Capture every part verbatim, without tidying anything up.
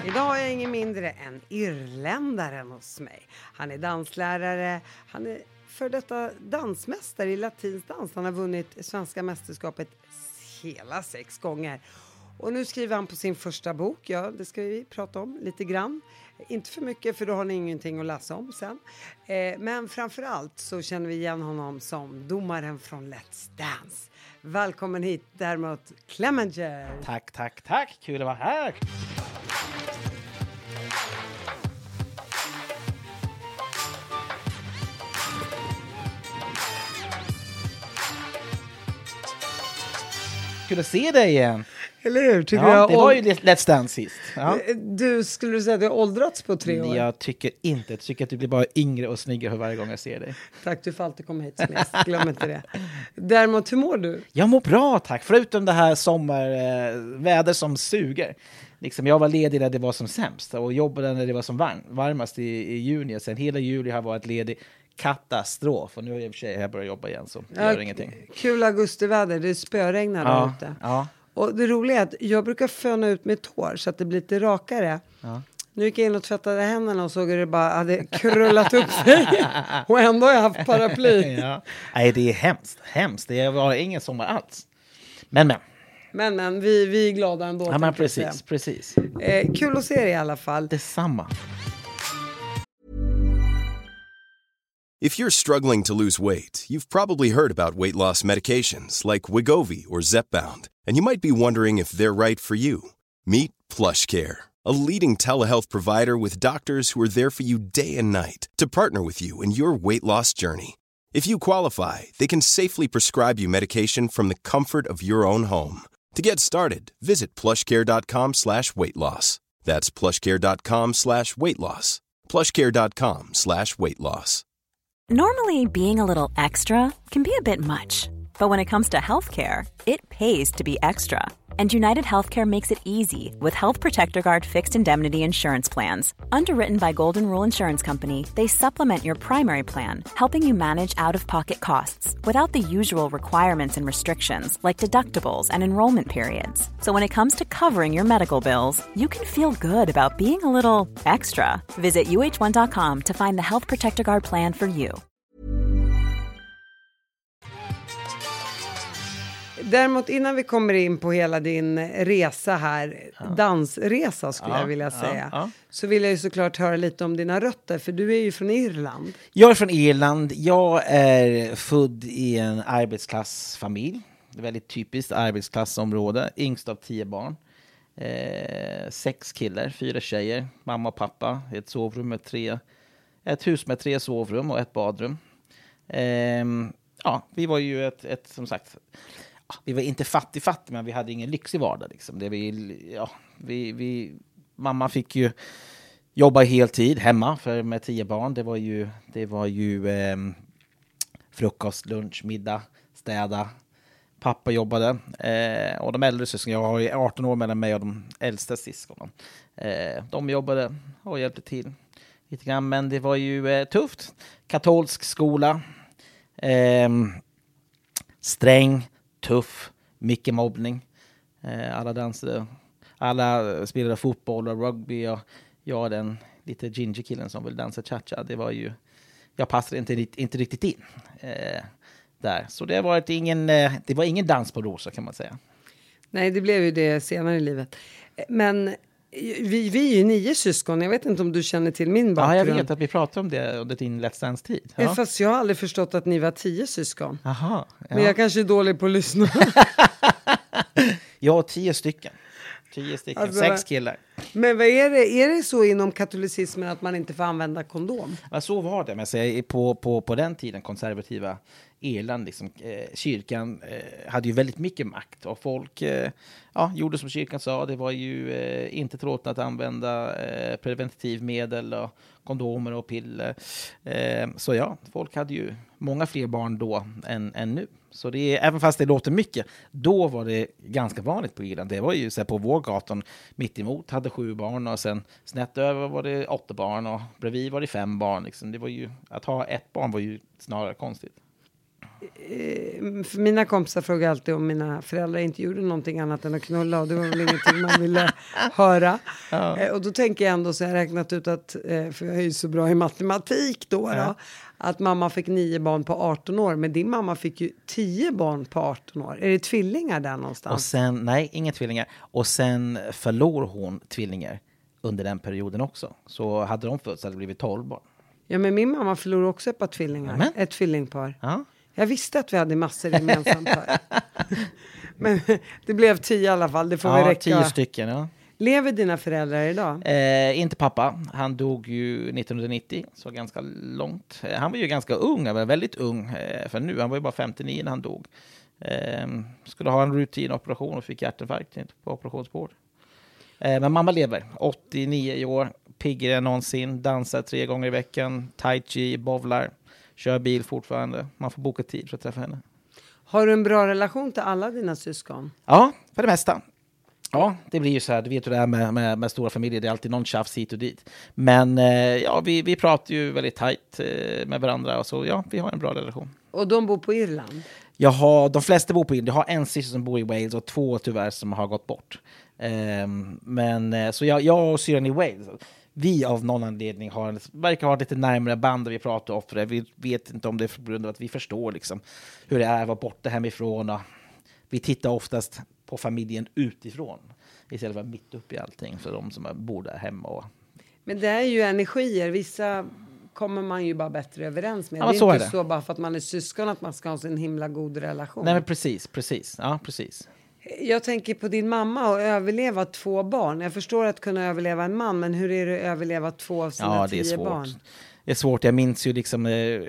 Idag har jag ingen mindre än irländaren hos mig. Han är danslärare, han är för detta dansmästare i latinsk dans. Han har vunnit svenska mästerskapet hela sex gånger. Och nu skriver han på sin första bok. Ja, det ska vi prata om lite grann. Inte för mycket, för då har ni ingenting att läsa om sen. Eh, men framförallt så känner vi igen honom som domaren från Let's Dance. Välkommen hit, Dermot Clemenger. Tack, tack, tack. Kul att vara här. Kul att se dig igen. Eller hur? Tycker ja, jag det var ju Let's Dance sist. Ja. Du skulle säga att du har åldrats på tre år. Jag tycker inte. Jag tycker att du blir bara yngre och snyggare för varje gång jag ser dig. Tack, du får alltid komma hit som gäst. Glöm inte det. Däremot, hur mår du? Jag mår bra, tack. Förutom det här sommarväder som suger. Liksom, jag var ledig när det var som sämst och jobbade när det var som varm, varmast i, i juni. Sen hela juli har varit ledig. Katastrof. Och nu har jag i och för sig jag börjat jobba igen, så ja, gör ingenting. Kul augustiväder. Det spöregnar ja, där ute. Ja. Och det roliga är att jag brukar föna ut mitt hår så att det blir lite rakare. Ja. Nu gick jag in och tvättade händerna och såg att det bara hade krullat upp sig. Och ändå har jag haft paraply. Ja. Nej, det är hemskt. Hemskt. Det var ingen sommar alls. Men, men. Men, men. Vi, vi är glada ändå. Ja, men precis, precis. Eh, kul att se dig i alla fall. Detsamma. If you're struggling to lose weight, you've probably heard about weight loss medications like Wegovy or Zepbound, and you might be wondering if they're right for you. Meet PlushCare, a leading telehealth provider with doctors who are there for you day and night to partner with you in your weight loss journey. If you qualify, they can safely prescribe you medication from the comfort of your own home. To get started, visit plushcare.com slash weight loss. That's plushcare.com slash weight loss. plushcare.com slash weight loss. Normally, being a little extra can be a bit much, but when it comes to healthcare, it pays to be extra. And United Healthcare makes it easy with Health Protector Guard fixed indemnity insurance plans. Underwritten by Golden Rule Insurance Company, they supplement your primary plan, helping you manage out-of-pocket costs without the usual requirements and restrictions like deductibles and enrollment periods. So when it comes to covering your medical bills, you can feel good about being a little extra. Visit U H one dot com to find the Health Protector Guard plan for you. Däremot innan vi kommer in på hela din resa här, ja. dansresa skulle ja, jag vilja säga, ja, ja. så vill jag ju såklart höra lite om dina rötter, för du är ju från Irland. Jag är från Irland. Jag är född i en arbetsklassfamilj. Det är väldigt typiskt arbetsklassområde. Yngst av tio barn. Eh, sex killar, fyra tjejer, mamma och pappa. Ett sovrum med tre, ett hus med tre sovrum och ett badrum. Eh, ja, vi var ju ett, ett som sagt... Vi var inte fattig-fattig, men vi hade ingen lyxig vardag. Liksom. Det vi, ja, vi, vi, mamma fick ju jobba heltid hemma för med tio barn. Det var ju, det var ju eh, frukost, lunch, middag, städa. Pappa jobbade. Eh, och de äldre syskon, jag har arton år mellan mig och de äldsta syskonen. Eh, de jobbade och hjälpte till lite grann. Men det var ju eh, tufft. Katolsk skola. Eh, sträng. Tuff, mycket mobbning. Eh, alla dansade, alla spelade fotboll och rugby. Och jag är den lite ginger killen som vill dansa cha-cha. Det var ju, jag passade inte, inte riktigt in eh, där. Så det var, ingen, eh, det var ingen dans på rosa, kan man säga. Nej, det blev ju det senare i livet. Men vi, vi är ju nio syskon. Jag vet inte om du känner till min bakgrund. Ja, jag vet att vi pratade om det under din Let's Dance-tid. Ja. Fast jag har aldrig förstått att ni var tio syskon. Aha, ja. Men jag kanske är dålig på att lyssna. Jag har tio stycken. Tio stycken, alltså, sex killar. Men vad är det? Är det så inom katolicismen att man inte får använda kondom? Ja, så var det. Men så på, på, på den tiden, konservativa Irland, liksom, eh, kyrkan eh, hade ju väldigt mycket makt. Och folk eh, ja, gjorde som kyrkan sa. Det var ju eh, inte tillåtet att använda eh, preventivmedel och kondomer och piller. Eh, så ja, folk hade ju många fler barn då än, än nu. Så det är, även fast det låter mycket, då var det ganska vanligt på Irland. Det var ju så här, på vår gatan mitt emot hade sju barn och sen snett över var det åtta barn och bredvid var det fem barn. Liksom. Det var ju, att ha ett barn var ju snarare konstigt. eh, för mina kompisar frågar alltid om mina föräldrar inte gjorde någonting annat än att knulla. Och det var väl ingenting man ville höra. Ja. Eh, och då tänker jag ändå så jag har räknat ut att, eh, för jag är ju så bra i matematik då, ja. då att mamma fick nio barn på arton år. Men din mamma fick ju tio barn på arton år. Är det tvillingar där någonstans? Och sen, nej, inga tvillingar. Och sen förlor hon tvillingar under den perioden också. Så hade de fötts hade det blivit tolv barn. Ja, men min mamma förlorade också ett par tvillingar. Amen. Ett tvillingpar. Ja. Jag visste att vi hade massor gemensamt här. Men det blev tio i alla fall. Det får ja, väl räcka. tio stycken, ja. Lever dina föräldrar idag? Eh, inte pappa. Han dog ju nittonhundranittio. Så ganska långt. Eh, han var ju ganska ung. Han var väldigt ung. Eh, för nu. Han var ju bara femtionio när han dog. Eh, skulle ha en rutinoperation och fick hjärtinfarkt på operationsbord. Eh, men mamma lever. åttionio år. Piggare än någonsin. Dansar tre gånger i veckan. Tai chi, bowlar. Kör bil fortfarande. Man får boka tid för att träffa henne. Har du en bra relation till alla dina syskon? Ja, för det mesta. Ja, det blir ju så här. Du vet hur det är med, med, med stora familjer. Det är alltid någon tjafs hit och dit. Men eh, ja, vi, vi pratar ju väldigt tajt eh, med varandra. Och så ja, vi har en bra relation. Och de bor på Irland? Jag har, de flesta bor på Irland. Jag har en syster som bor i Wales och två tyvärr som har gått bort. Eh, men så jag, jag och syrran i Wales... Vi av någon anledning har, verkar ha lite närmare band där vi pratar ofta. Vi vet inte om det är på grund av att vi förstår liksom, hur det är att vara borta hemifrån. Och vi tittar oftast på familjen utifrån istället för mitt upp i allting för de som bor där hemma. Och... Men det är ju energier. Vissa kommer man ju bara bättre överens med. Ja, det är så inte är det. Så bara för att man är syskon att man ska ha en himla god relation. Nej men precis, precis. Ja, precis. Jag tänker på din mamma och överleva två barn. Jag förstår att kunna överleva en man, men hur är det att överleva två av sina ja, det är tio svårt. barn? Det är svårt. Jag minns ju liksom eh,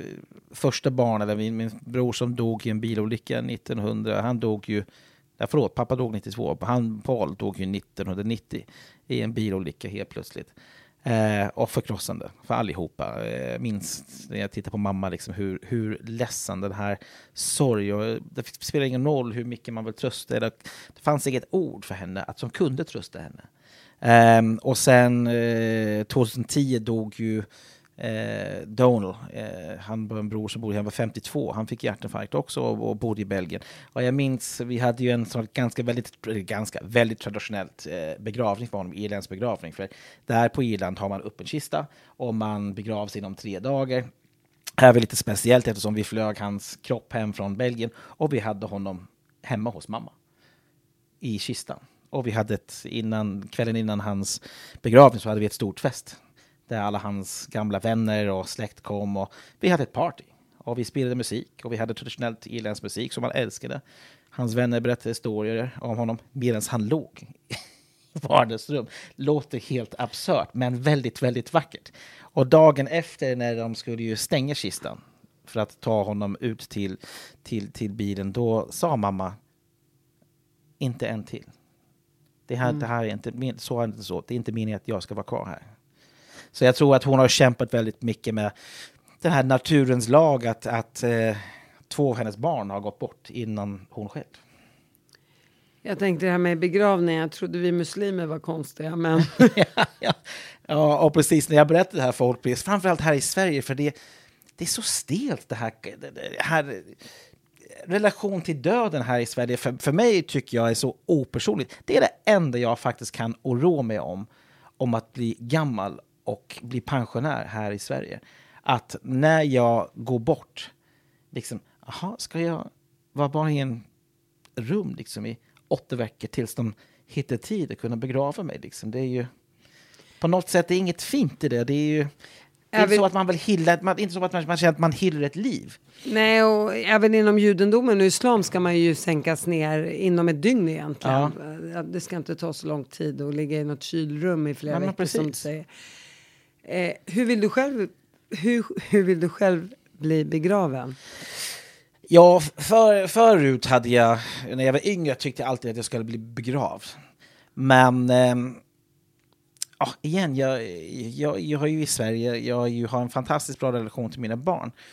första barn, eller min, min bror som dog i en bilolycka nittonhundra. Han dog ju, ja, förlåt, pappa dog nittiotvå. Han, Paul, dog ju nittonhundranittio i en bilolycka helt plötsligt. Eh, och förkrossande för allihopa. Eh, minst när jag tittar på mamma liksom, hur, hur ledsen den här sorg och det spelar ingen roll hur mycket man vill trösta. Det, det fanns inget ord för henne att som kunde trösta henne. Eh, och sen eh, tjugohundratio dog ju eh, Donald. Eh, han var en bror som bodde, han var femtiotvå. Han fick hjärtinfarkt också och, och bodde i Belgien. Och jag minns, vi hade ju en sån ganska väldigt, ganska väldigt traditionellt eh, begravning för honom, Irlands begravning. För där på Irland har man upp en kista och man begravs inom tre dagar. Här var lite speciellt eftersom vi flög hans kropp hem från Belgien och vi hade honom hemma hos mamma i kistan. Och vi hade ett, innan, kvällen innan hans begravning så hade vi ett stort fest. Där alla hans gamla vänner och släkt kom och vi hade ett party. Och vi spelade musik och vi hade traditionellt irländsk musik som man älskade. Hans vänner berättade historier om honom medan han låg i vardagsrum. Låter helt absurt men väldigt, väldigt vackert. Och dagen efter när de skulle ju stänga kistan för att ta honom ut till, till, till bilen, då sa mamma inte en till. Det här, mm. det här är inte min, så är det inte så. Det är inte meningen att jag ska vara kvar här. Så jag tror att hon har kämpat väldigt mycket med den här naturens lag att, att eh, två av hennes barn har gått bort innan hon själv. Jag tänkte det här med begravning. Jag trodde vi muslimer var konstiga, men... ja, ja. ja, och precis när jag berättade det här för folk, framförallt här i Sverige, för det, det är så stelt det här, det här relation till döden här i Sverige. För, för mig tycker jag är så opersonligt. Det är det enda jag faktiskt kan oroa mig om, om att bli gammal och bli pensionär här i Sverige. Att när jag går bort, liksom, aha, ska jag vara bara i en rum liksom i åtta veckor tills de hittar tid att kunna begrava mig. Liksom. Det är ju på något sätt det är inget fint i det. Det är ju det är inte så att man vill hylla, man, inte så att man, man känner att man hyllar ett liv. Nej, och även inom judendomen och islam ska man ju sänkas ner inom ett dygn egentligen. Ja. Det ska inte ta så lång tid att ligga i något kylrum i flera ja, veckor som du säger. Eh, hur vill du själv hur, hur vill du själv bli begraven? Ja, för, förut hade jag, när jag var yngre tyckte jag alltid att jag skulle bli begravd. Men eh, ja, igen, jag, jag, jag har ju i Sverige, jag ju har en fantastiskt bra relation till mina barn.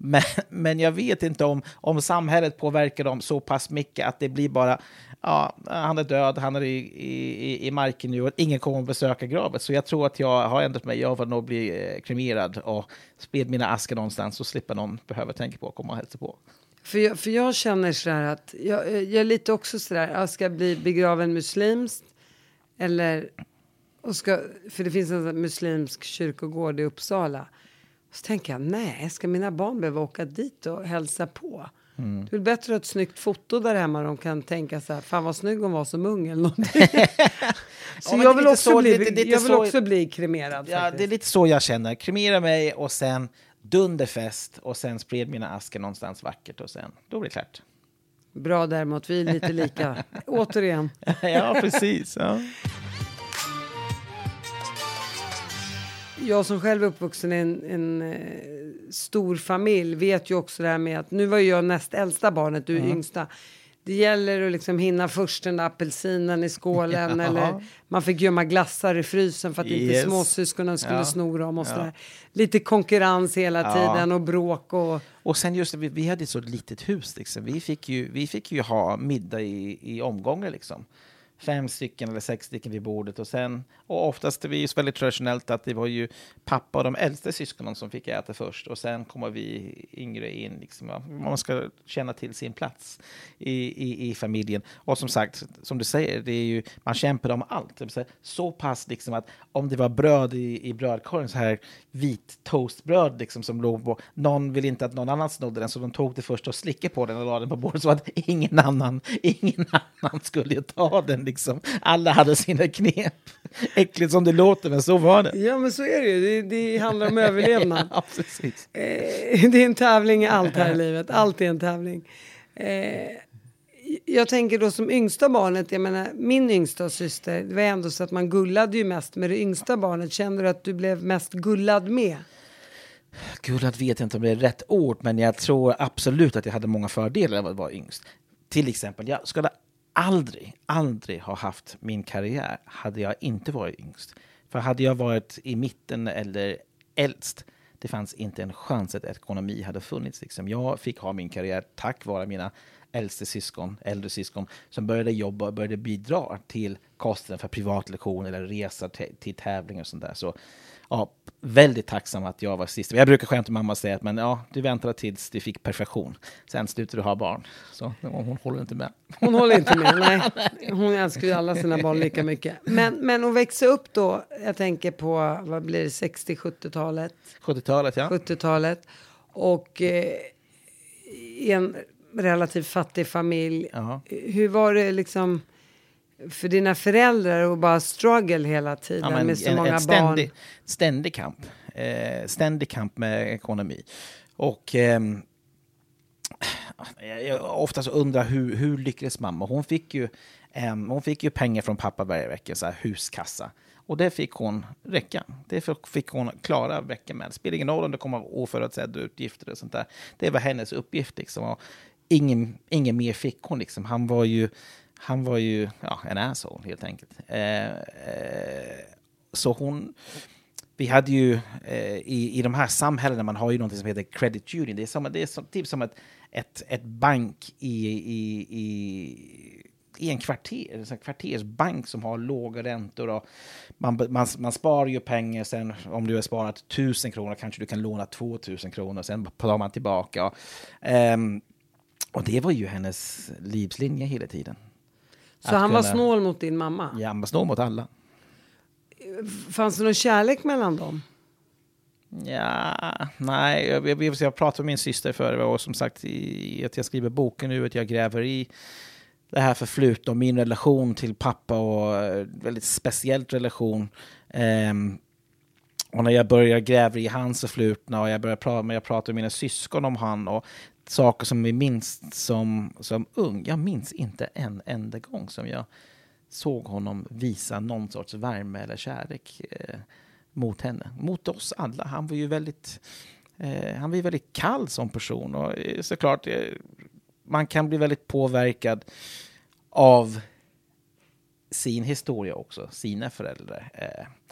Men, men jag vet inte om, om samhället påverkar dem så pass mycket att det blir bara, ja, han är död, han är i, i, i marken nu och ingen kommer att besöka gravet. Så jag tror att jag har ändrat mig. Jag får nog bli eh, kremerad och spred mina askar någonstans och slippa någon behöver tänka på att komma och hälsa på. För jag, för jag känner sådär att jag, jag är lite också sådär, jag ska bli begraven muslimskt eller och ska, för det finns en muslimsk kyrkogård i Uppsala. Så tänker jag, nej, ska mina barn behöva åka dit och hälsa på? Mm. Det är bättre att ha ett snyggt foto där hemma. De kan tänka så här, fan vad snygg hon var som ung eller någonting. Så ja, jag vill, också, så, bli, lite, lite jag vill så, också bli kremerad. Ja, faktiskt. det är lite så jag känner. Kremera mig och sen dunderfest och sen spred mina askar någonstans vackert och sen, då blir det klart. Bra däremot, vi är lite lika. Återigen. Ja, precis. Ja. Jag som själv är uppvuxen i en, en eh, stor familj vet ju också det här med att nu var jag näst äldsta barnet, du är mm. yngsta. Det gäller att liksom hinna först den där apelsinen i skålen ja. Eller man fick gömma glassar i frysen för att yes. inte småsyskonen skulle ja. sno dem och sådär. Ja. Lite konkurrens hela ja. tiden och bråk och... Och sen just vi, vi hade ett så litet hus liksom. Vi fick ju, vi fick ju ha middag i, i omgångar liksom. Fem stycken eller sex stycken vid bordet och sen och oftast det var ju väldigt traditionellt att det var ju pappa och de äldste syskonen som fick äta först och sen kommer vi yngre in liksom, man ska känna till sin plats i, i, i familjen och som sagt som du säger det är ju man kämpar om allt så pass liksom att om det var bröd i, i brödkorgen så här vit toastbröd liksom som låg på någon vill inte att någon annan snodde den så de tog det först och slickade på den och la den på bordet så att ingen annan ingen annan skulle ta den liksom. Alla hade sina knep. Äckligt som det låter, men så var det. Ja, men så är det ju. Det, det handlar om överlevnad. Ja, precis. Eh, det är en tävling i allt här i livet. Allt är en tävling. Eh, jag tänker då som yngsta barnet, jag menar min yngsta syster, det var ändå så att man gullade ju mest med det yngsta barnet. Kände du att du blev mest gullad med? Gullad vet jag inte om det är rätt ord, men jag tror absolut att jag hade många fördelar av att vara yngst. Till exempel, jag skulle aldrig, aldrig ha haft min karriär hade jag inte varit yngst. För hade jag varit i mitten eller äldst, det fanns inte en chans att ekonomi hade funnits. Liksom. Jag fick ha min karriär tack vare mina äldste syskon, äldre syskon som började jobba och började bidra till kostnaden för privatlektioner eller resa t- till tävlingar och sånt där. Så ja, väldigt tacksam att jag var sist. Jag brukar skämta med mamma och säga att men, ja, du väntade tills du fick perfektion. Sen slutade du ha barn. Så hon håller inte med. Hon håller inte med, nej. Hon älskar ju alla sina barn lika mycket. Men, men hon växer upp då, jag tänker på, vad blir det, sextio-sjuttiotalet? sjuttiotalet, ja. sjuttiotalet. Och eh, i en relativt fattig familj. Uh-huh. Hur var det liksom... för dina föräldrar och bara struggle hela tiden ja, med så en, många ständig, barn. Ständig kamp. Eh, ständig kamp med ekonomi. Och eh, jag ofta så undrar hur, hur lyckades mamma? Hon fick ju, eh, hon fick ju pengar från pappa varje vecka, så här huskassa. Och det fick hon räcka. Det fick hon klara veckan med. Det spelar ingen roll om det kommer oförutsedda utgifter och sånt där. Det var hennes uppgift liksom. Och ingen, ingen mer fick hon liksom. Han var ju Han var ju ja, en asshole helt enkelt. Eh, eh, så hon... Vi hade ju eh, i, i de här samhällena man har ju något som heter credit union. Det är som, det är som, typ som ett, ett, ett bank i, i, i, i en kvarter. En kvartersbank som har låga räntor. Och man, man, man sparar ju pengar. Sen om du har sparat tusen kronor kanske du kan låna två tusen kronor. Sen tar man tillbaka. Eh, och det var ju hennes livslinje hela tiden. Så han kunna... var snål mot din mamma? Ja, han var snål mot alla. Fanns det någon kärlek mellan dem? Ja, nej. Jag, jag, jag pratade med min syster för det och som sagt i, att jag skriver boken nu, att jag gräver i det här förflutna och min relation till pappa och väldigt speciellt relation. Um, och när jag börjar gräva i hans förflutna och jag börjar prata, jag pratar med mina syskon om han och saker som vi minns som, som ung. Jag minns inte en enda gång som jag såg honom visa någon sorts värme eller kärlek eh, mot henne. Mot oss alla. Han var ju väldigt, eh, han var ju väldigt kall som person. Och eh, såklart, eh, man kan bli väldigt påverkad av sin historia också. Sina föräldrar. Eh,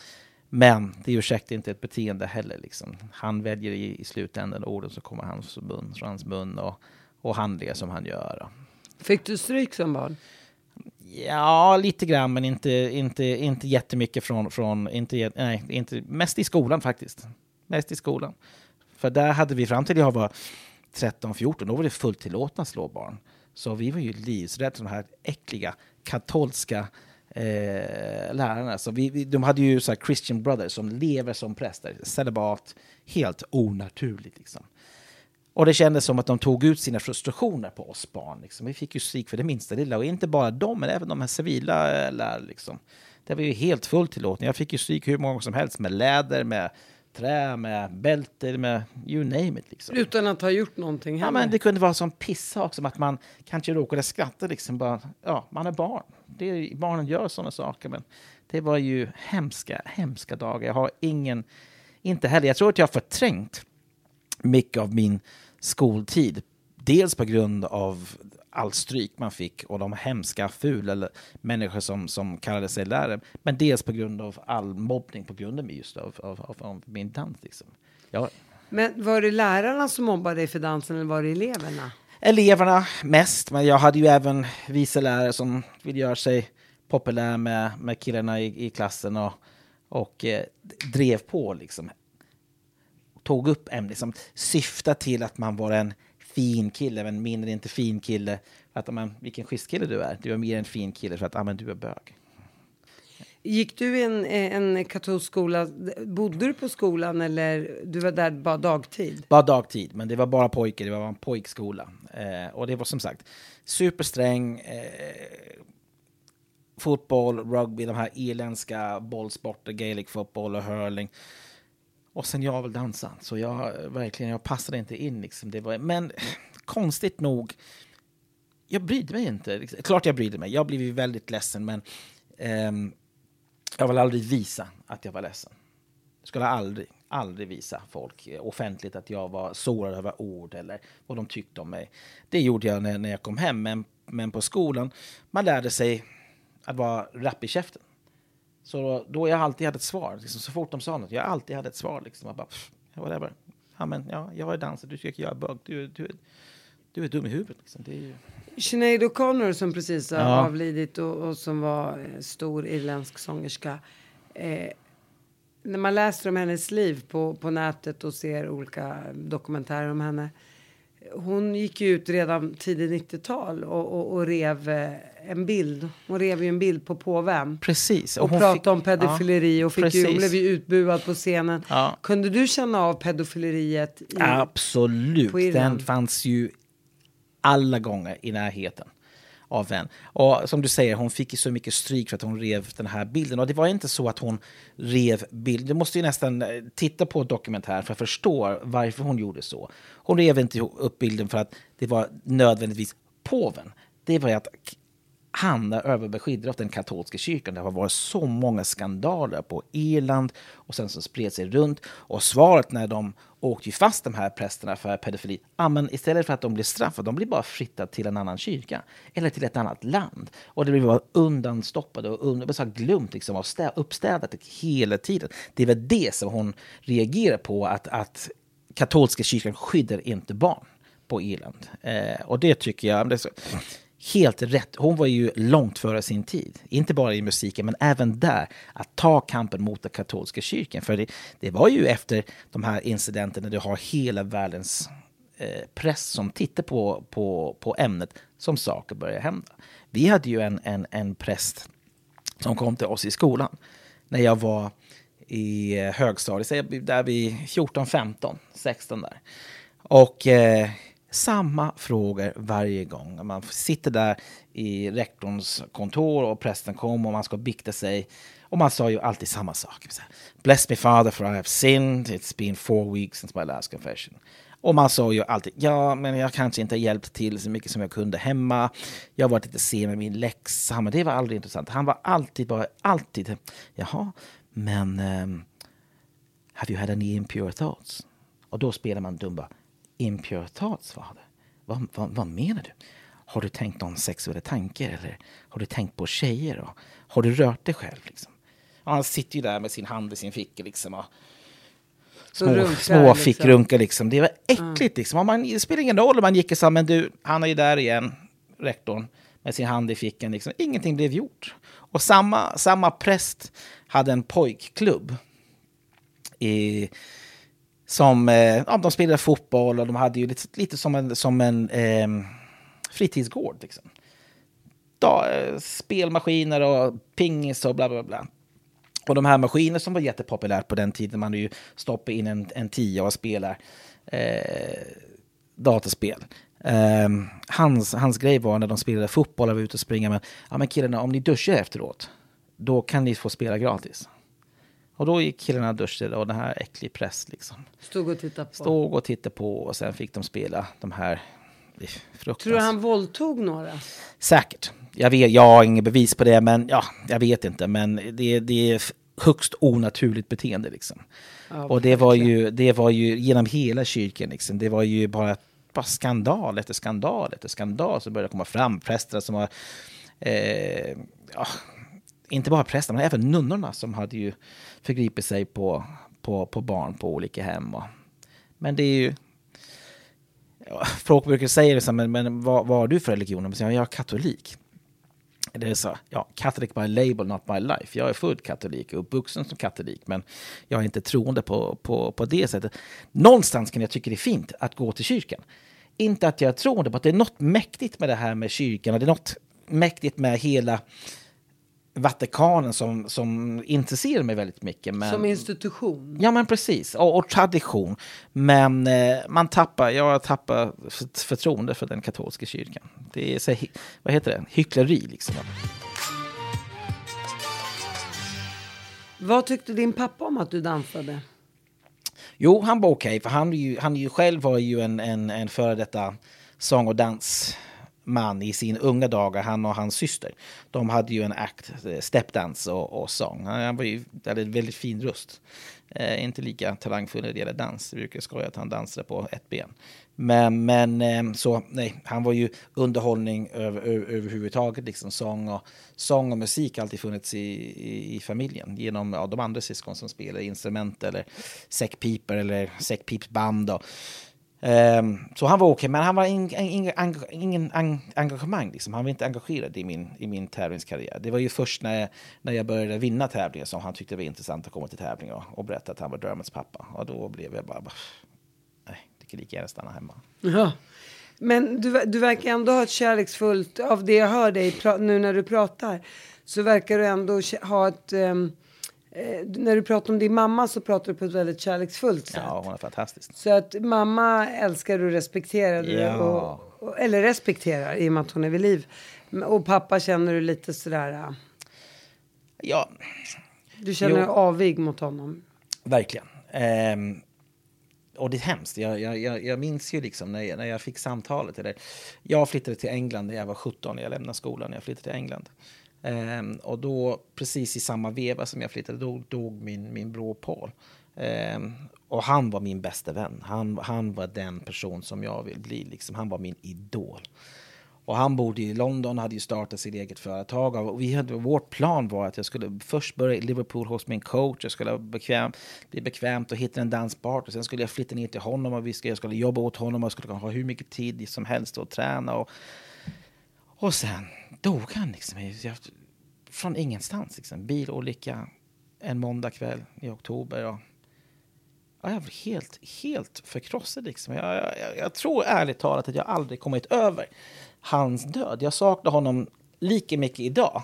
Men det ursäktar inte ett beteende heller. Liksom. Han väljer i, i slutändan orden så kommer hans mun, från hans mun och, och handlar som han gör. Fick du stryk som barn? Ja, lite grann, men inte, inte, inte jättemycket från, från inte, nej, inte, mest i skolan faktiskt. Mest i skolan. För där hade vi fram till jag var tretton fjorton, då var det fullt tillåtna slå barn. Så vi var ju livsrädda för de här äckliga katolska eh, lärarna. Så vi, vi, de hade ju så här Christian Brothers som lever som präster. Celibat, helt onaturligt liksom. Och det kändes som att de tog ut sina frustrationer på oss barn. Liksom. Vi fick ju stryk för det minsta lilla. Och inte bara de, men även de här civila äh, lärare. Liksom. Det var ju helt fullt tillåtning. Jag fick ju stryk hur många som helst. Med läder, med trä, med bälter, med you name it. Liksom. Utan att ha gjort någonting heller. Ja, men det kunde vara som pissak. Som att man kanske råkade skratta. Liksom. Bara, ja, man är barn. Det är, barnen gör sådana saker. Men det var ju hemska, hemska dagar. Jag har ingen, inte heller. Jag tror att jag har förträngt mycket av min skoltid. Dels på grund av all stryk man fick och de hemska fula eller människor som, som kallade sig lärare. Men dels på grund av all mobbning på grund av just av, av, av, av min dans. Liksom. Ja. Men var det lärarna som mobbade dig för dansen eller var det eleverna? Eleverna mest, men jag hade ju även vissa lärare som vill göra sig populär med, med killarna i, i klassen och, och eh, drev på liksom. Tog upp ämnen som syftar till att man var en fin kille, men mindre inte fin kille. För att, man, vilken schysst kille du är. Du är mer en fin kille för att ah, men du är bög. Gick du i en, en katolsk skola? Bodde du på skolan eller du var där bara dagtid? Bara dagtid, men det var bara pojkar. Det var en pojkskola. Eh, och det var som sagt supersträng eh, fotboll, rugby, de här irländska bollsporter, gaelic fotboll och hurling. Och sen jag väl dansade. Så jag verkligen, jag passade inte in liksom. Det var, men konstigt nog, jag brydde mig inte. Klart jag brydde mig. Jag blev ju väldigt ledsen, men ehm, jag vill aldrig visa att jag var ledsen. Jag skulle aldrig, aldrig visa folk offentligt att jag var sårad över ord eller vad de tyckte om mig. Det gjorde jag när, när jag kom hem, men, men på skolan, man lärde sig att vara rapp i käften. Så då jag alltid hade ett svar. Liksom, så fort de sa något, jag alltid hade ett svar. Liksom, jag bara, pff, whatever. Ja, men, ja, jag är dansare, du tycker jag är bög. Du, du, du är dum i huvudet. Liksom. Det är ju... Sinead O'Connor som precis har ja. avlidit och, och som var stor irländsk sångerska. Eh, när man läser om hennes liv på, på nätet och ser olika dokumentärer om henne. Hon gick ju ut redan tidigt nittiotal och, och, och rev en bild. Hon rev ju en bild på påven. Precis. Och, och pratade fick, om pedofileri ja, och fick ju, blev ju utbuad på scenen. Ja. Kunde du känna av pedofileriet? I, Absolut. Den fanns ju alla gånger i närheten av en. Och som du säger, hon fick ju så mycket stryk för att hon rev den här bilden. Och det var inte så att hon rev bilden. Du måste ju nästan titta på dokumentären för att förstå varför hon gjorde så. Hon rev inte upp bilden för att det var nödvändigtvis påven. Det var att han överbeskyddade av den katolska kyrkan. Det har varit så många skandaler på Irland och sen som spred sig runt. Och svaret när de åkte ju fast de här prästerna för pedofili. Ja, men istället för att de blir straffade, de blir bara flyttade till en annan kyrka. Eller till ett annat land. Och det blir bara undanstoppade och under, så glömt liksom, och stä, uppstädat hela tiden. Det är väl det som hon reagerar på. Att, att katolska kyrkan skyddar inte barn på Irland. Eh, och det tycker jag... Det är så, helt rätt. Hon var ju långt före sin tid. Inte bara i musiken, men även där. Att ta kampen mot den katolska kyrkan. För det, det var ju efter de här incidenterna när du har hela världens eh, press som tittar på, på, på ämnet som saker börjar hända. Vi hade ju en, en, en präst som kom till oss i skolan när jag var i högstadiet. Där vi fjorton, femton, sexton där. Och... Eh, samma frågor varje gång. Man sitter där i rektorns kontor och prästen kommer och man ska bikta sig. Och man sa ju alltid samma sak. Bless me father for I have sinned. It's been four weeks since my last confession. Och man sa ju alltid, ja men jag kanske inte har hjälpt till så mycket som jag kunde hemma. Jag har varit lite sen med min läxa. Men det var aldrig intressant. Han var alltid bara, alltid, jaha, men um, have you had any impure thoughts? Och då spelar man dumba. Impure thoughts, fader. Vad, vad, vad menar du? Har du tänkt om sexuella tankar eller har du tänkt på tjejer? Och har du rört dig själv? Liksom? Ja, han sitter ju där med sin hand i sin ficka liksom. Och Så små, runkar, små liksom. fickrunkar liksom. Det var äckligt liksom. Om man, det spelar ingen roll om man gick och sa, men du, han är ju där igen, rektorn, med sin hand i fickan liksom. Ingenting blev gjort. Och samma, samma präst hade en pojkklubb i, som, eh, ja, de spelade fotboll och de hade ju lite, lite som en, som en eh, fritidsgård liksom. Da, eh, spelmaskiner och pingis och bla bla bla. Och de här maskiner som var jättepopulärt på den tiden, man hade ju stoppat in en, en tia och spelar eh, dataspel. Eh, hans, hans grej var när de spelade fotboll och var ute och springa, men, ja, men killarna, om ni duschar efteråt, då kan ni få spela gratis. Och då gick killarna och duschade och den här äcklig press liksom. Stod och tittade på. Stod och tittade på och sen fick de spela de här fruktansvärt. Tror du han våldtog några? Säkert. Jag, vet, jag har ingen bevis på det, men ja, jag vet inte. Men det, det är högst onaturligt beteende liksom. Ja, och det var, ju, det var ju genom hela kyrkan liksom. Det var ju bara, bara skandal efter skandal efter skandal som började komma fram. Präster som var eh, ja, inte bara präster, men även nunnorna som hade ju förgripit sig på, på, på barn på olika hem. Och, men det är ju, ja, folk brukar säga det så, men, men vad, vad har du för religion? Jag säger, jag är katolik. Det är så, ja, Catholic by label, not by life. Jag är född katolik och uppvuxen som katolik, men jag är inte troende på, på, på det sättet. Någonstans kan jag tycka det är fint att gå till kyrkan. Inte att jag är troende på att det är något mäktigt med det här med kyrkan, och det är något mäktigt med hela Vatikanen som, som intresserar mig väldigt mycket. Men, som institution? Ja, men precis. Och, och tradition. Men eh, man tappar, jag tappar för, förtroende för den katolska kyrkan. Det är så, vad heter det? Hyckleri liksom. Vad tyckte din pappa om att du dansade? Jo, han var okej. Okay, för han, ju, han ju själv var ju en, en, en före detta sång- och dans man i sin unga dagar, han och hans syster. De hade ju en akt, stepdance och, och sång. Han var ju, hade en väldigt fin röst. Eh, inte lika talangfull när det gäller dans. Det brukar skoja att han dansade på ett ben. Men, men eh, så, nej, han var ju underhållning över, över, överhuvudtaget. Liksom sång, och, sång och musik har alltid funnits i, i, i familjen. Genom ja, de andra syskon som spelar instrument eller säckpiper eller säckpipsband och Um, så han var okej, okay, men han var ingen, ingen, ingen engagemang liksom. Han var inte engagerad i min, i min tävlingskarriär. Det var ju först när jag, när jag började vinna tävlingar som han tyckte det var intressant att komma till tävlingar och, och berätta att han var Dermots pappa. Och då blev jag bara, bara nej, det kan lika gärna stanna hemma. Ja. Men du, du verkar ändå ha ett kärleksfullt, av det jag hör dig nu när du pratar, så verkar du ändå ha ett um, Eh, när du pratar om din mamma så pratar du på ett väldigt kärleksfullt sätt. Ja, hon är fantastisk. Så att mamma älskar du, respekterar du, ja. och, och, eller respekterar i och med att hon är vid liv. Och pappa känner du lite sådär... Ja. Du känner jo. avig mot honom. Verkligen. Ehm, och det är hemskt. Jag, jag, jag, jag minns ju liksom när jag, när jag fick samtalet. Eller, jag flyttade till England när jag var sjutton. Jag lämnade skolan när jag flyttade till England. Um, och då, precis i samma veva som jag flyttade, då dog min, min bror Paul. Um, och han var min bästa vän. Han, han var den person som jag vill bli. Liksom. Han var min idol. Och han bodde i London, hade ju startat sitt eget företag. Och vi hade, vårt plan var att jag skulle först börja i Liverpool hos min coach. Jag skulle bekväm, bli bekvämt och hitta en danspart. Och sen skulle jag flytta ner till honom och vi skulle, jag skulle jobba åt honom. Och jag skulle ha hur mycket tid som helst att träna. Och, och sen dog han liksom. Jag, från ingenstans liksom. Bilolycka en måndag kväll i oktober. Och, ja, jag var helt, helt förkrossad liksom. Jag, jag, jag tror ärligt talat att jag aldrig kommit över hans död. Jag saknar honom lika mycket idag,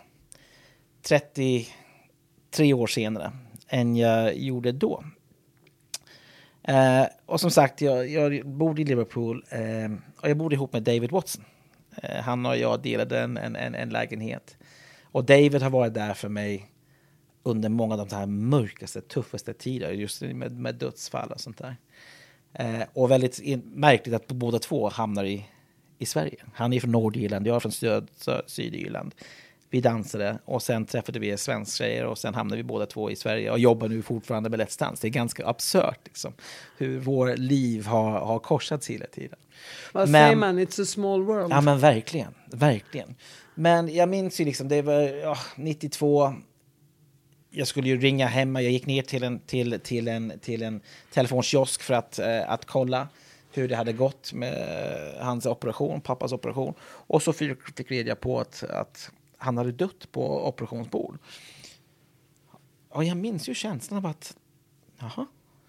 trettiotre år senare, än jag gjorde då. Eh, och som sagt, jag, jag bodde i Liverpool eh, och jag bodde ihop med David Watson. Eh, han och jag delade en, en, en lägenhet. Och David har varit där för mig under många av de här mörkaste, tuffaste tider, just med, med dödsfall och sånt där. Eh, och väldigt in, märkligt att båda två hamnar i, i Sverige. Han är från Nordirland, jag är från Syd, Sydirland. Vi dansade och sen träffade vi svenska tjejer och sen hamnade vi båda två i Sverige och jobbar nu fortfarande med Let's Dance. Det är ganska absurt liksom, hur vår liv har, har korsats hela tiden. Vad säger man? It's a small world. Ja, men verkligen, verkligen. Men jag minns ju liksom, det var ja, nittiotvå. jag skulle ju ringa hemma. Jag gick ner till en, till, till en, till en telefonkiosk för att, eh, att kolla hur det hade gått med hans operation, pappas operation. Och så fick reda på att, att han hade dött på operationsbord. Och jag minns ju känslan av att jaha.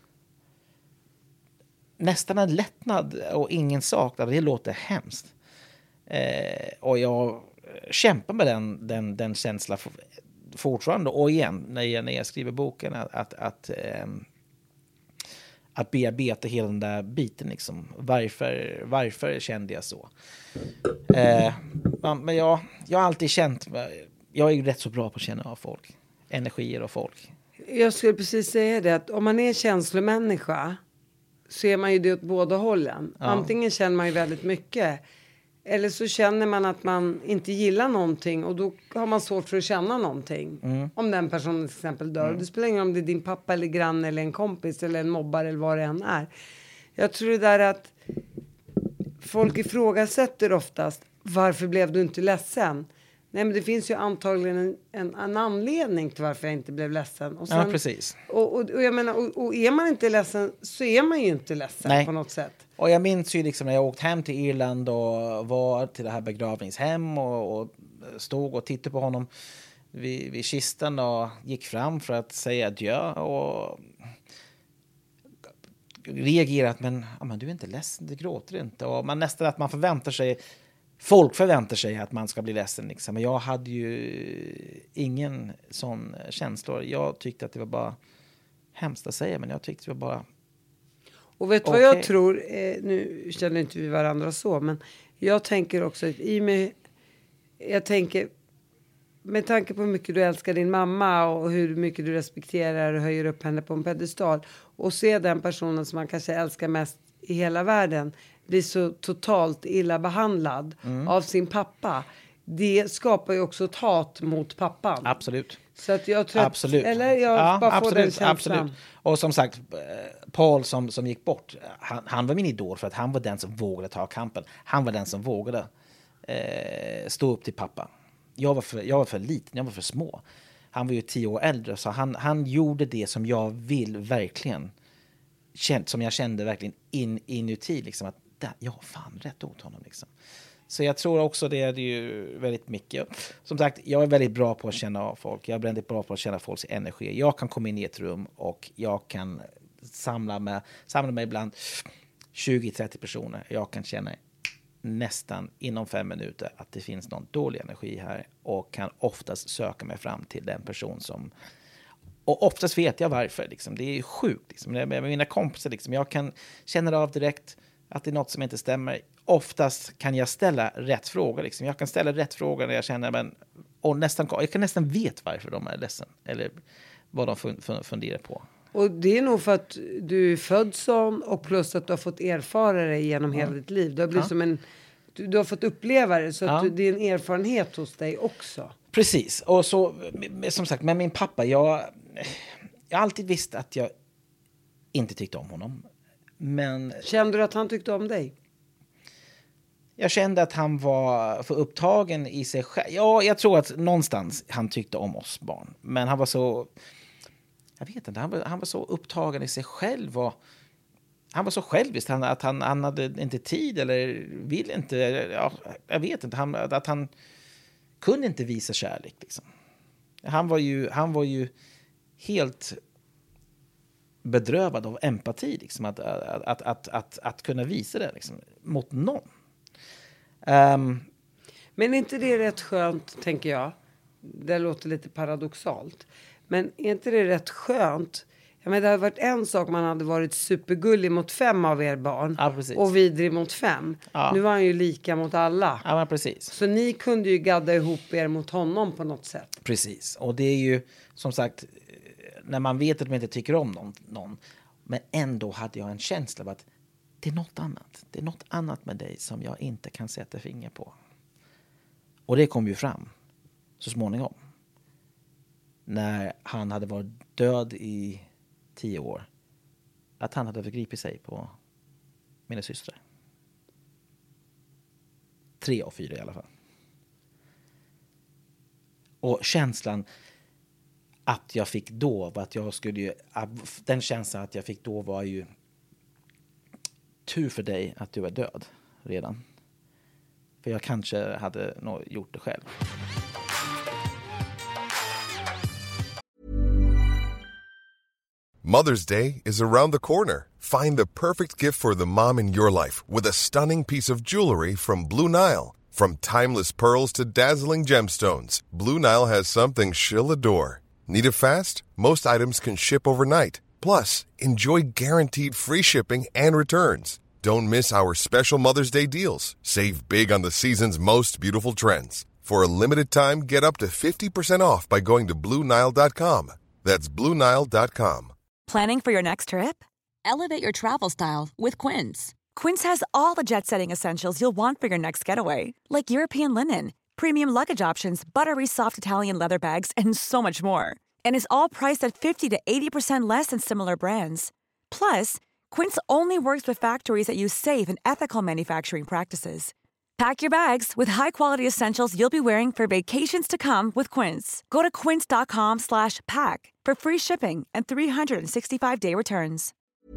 Nästan en lättnad och ingen sak. Det låter hemskt. Eh, och jag kämpar med den, den, den känslan fortfarande. Och igen, när jag, när jag skriver boken, att, att, att, eh, att bearbeta hela den där biten. Liksom. Varför, varför kände jag så? Eh, men jag, jag har alltid känt, jag är ju rätt så bra på att känna av folk. Energier och folk. Jag skulle precis säga det, att om man är känslomänniska så är man ju det åt båda hållen. Ja. Antingen känner man ju väldigt mycket, eller så känner man att man inte gillar någonting och då har man svårt för att känna någonting. Mm. Om den personen till exempel dör. Mm. Det spelar ingen roll om det är din pappa eller granne eller en kompis eller en mobbare eller vad det än är. Jag tror det där att folk ifrågasätter oftast, varför blev du inte ledsen? Nej, men det finns ju antagligen en, en, en anledning till varför jag inte blev ledsen. Och sen, ja, precis. Och, och, och jag menar, och, och är man inte ledsen så är man ju inte ledsen. Nej. På något sätt. Och jag minns ju liksom när jag åkte hem till Irland och var till det här begravningshem och, och stod och tittade på honom vid, vid kistan och gick fram för att säga adjö och reagerat, men, ja, men du är inte ledsen, du gråter inte. Och man nästan att man förväntar sig, folk förväntar sig att man ska bli ledsen. Liksom. Men jag hade ju ingen sån känsla. Jag tyckte att det var bara hemskt att säga, men jag tyckte det var bara... Och vet du okay. vad jag tror? Eh, nu känner inte vi varandra så, men jag tänker också att i mig... Jag tänker... Med tanke på hur mycket du älskar din mamma och hur mycket du respekterar och höjer upp henne på en pedestal och se den personen som man kanske älskar mest i hela världen blir så totalt illa behandlad mm. av sin pappa. Det skapar ju också ett hat mot pappan. Absolut. Så att jag tror absolut. Att, eller jag ja, bara absolut, får den känslan. Absolut. Och som sagt, Paul som, som gick bort, han, han var min idol för att han var den som vågade ta kampen. Han var den som vågade eh, stå upp till pappa. Jag var, för, jag var för liten, jag var för små. Han var ju tio år äldre, så han, han gjorde det som jag vill verkligen. Känt, som jag kände verkligen in, inuti. Liksom, att där, jag har fan rätt åt honom. Liksom. Så jag tror också det är ju väldigt mycket. Som sagt, jag är väldigt bra på att känna av folk. Jag är väldigt bra på att känna folks energi. Jag kan komma in i ett rum och jag kan samla mig, samla mig bland tjugo till trettio personer. Jag kan känna nästan inom fem minuter att det finns någon dålig energi här och kan oftast söka mig fram till den person som, och oftast vet jag varför liksom. Det är sjukt liksom. Med mina kompisar liksom. Jag kan känna av direkt att det är något som inte stämmer. Oftast kan jag ställa rätt frågor liksom. Jag kan ställa rätt frågor när jag känner men, och nästan, jag kan nästan vet varför de är ledsen eller vad de funderar på. Och det är nog för att du är född sån och plus att du har fått erfara det genom ja. hela ditt liv. Du har blivit ja. som en, du, du har fått uppleva det så att ja. du, det är en erfarenhet hos dig också. Precis. Och så som sagt med min pappa, jag jag har alltid visst att jag inte tyckte om honom. Men kände du att han tyckte om dig? Jag kände att han var för upptagen i sig själv. Ja, jag tror att någonstans han tyckte om oss barn. Men han var så... Jag vet inte, han var, han var så upptagen i sig själv. Och han var så självisk han, att han, han hade inte tid eller ville inte... Ja, jag vet inte, han, att han kunde inte visa kärlek. Liksom. Han, var ju, han var ju helt bedrövad av empati. Liksom, att, att, att, att, att, att kunna visa det liksom, mot någon. Um, men är inte det rätt skönt, tänker jag? Det låter lite paradoxalt. Men är inte det rätt skönt? Jag menar, det hade varit en sak man hade varit supergullig mot fem av er barn. Ja, och vidrig mot fem. Ja. Nu var han ju lika mot alla. Ja, men precis. Så ni kunde ju gadda ihop er mot honom på något sätt. Precis. Och det är ju, som sagt, när man vet att man inte tycker om någon, någon. Men ändå hade jag en känsla av att det är något annat. Det är något annat med dig som jag inte kan sätta finger på. Och det kom ju fram så småningom. När han hade varit död i tio år. Att han hade förgripit sig på mina systrar. Tre och fyra i alla fall. Och känslan att jag fick då, att jag skulle ju, den känslan att jag fick då var ju tur för dig att du är död redan. För jag kanske hade nog gjort det själv. Mother's Day is around the corner. Find the perfect gift for the mom in your life with a stunning piece of jewelry from Blue Nile. From timeless pearls to dazzling gemstones, Blue Nile has something she'll adore. Need it fast? Most items can ship overnight. Plus, enjoy guaranteed free shipping and returns. Don't miss our special Mother's Day deals. Save big on the season's most beautiful trends. For a limited time, get up to fifty percent off by going to blue nile dot com. That's blue nile dot com. Planning for your next trip? Elevate your travel style with Quince. Quince has all the jet-setting essentials you'll want for your next getaway, like European linen, premium luggage options, buttery soft Italian leather bags, and so much more. And is all priced at fifty to eighty percent less than similar brands. Plus, Quince only works with factories that use safe and ethical manufacturing practices. Pack your bags with high-quality essentials you'll be wearing for vacations to come with Quince. Go to quince dot com slash pack for free shipping and three sixty-five day returns.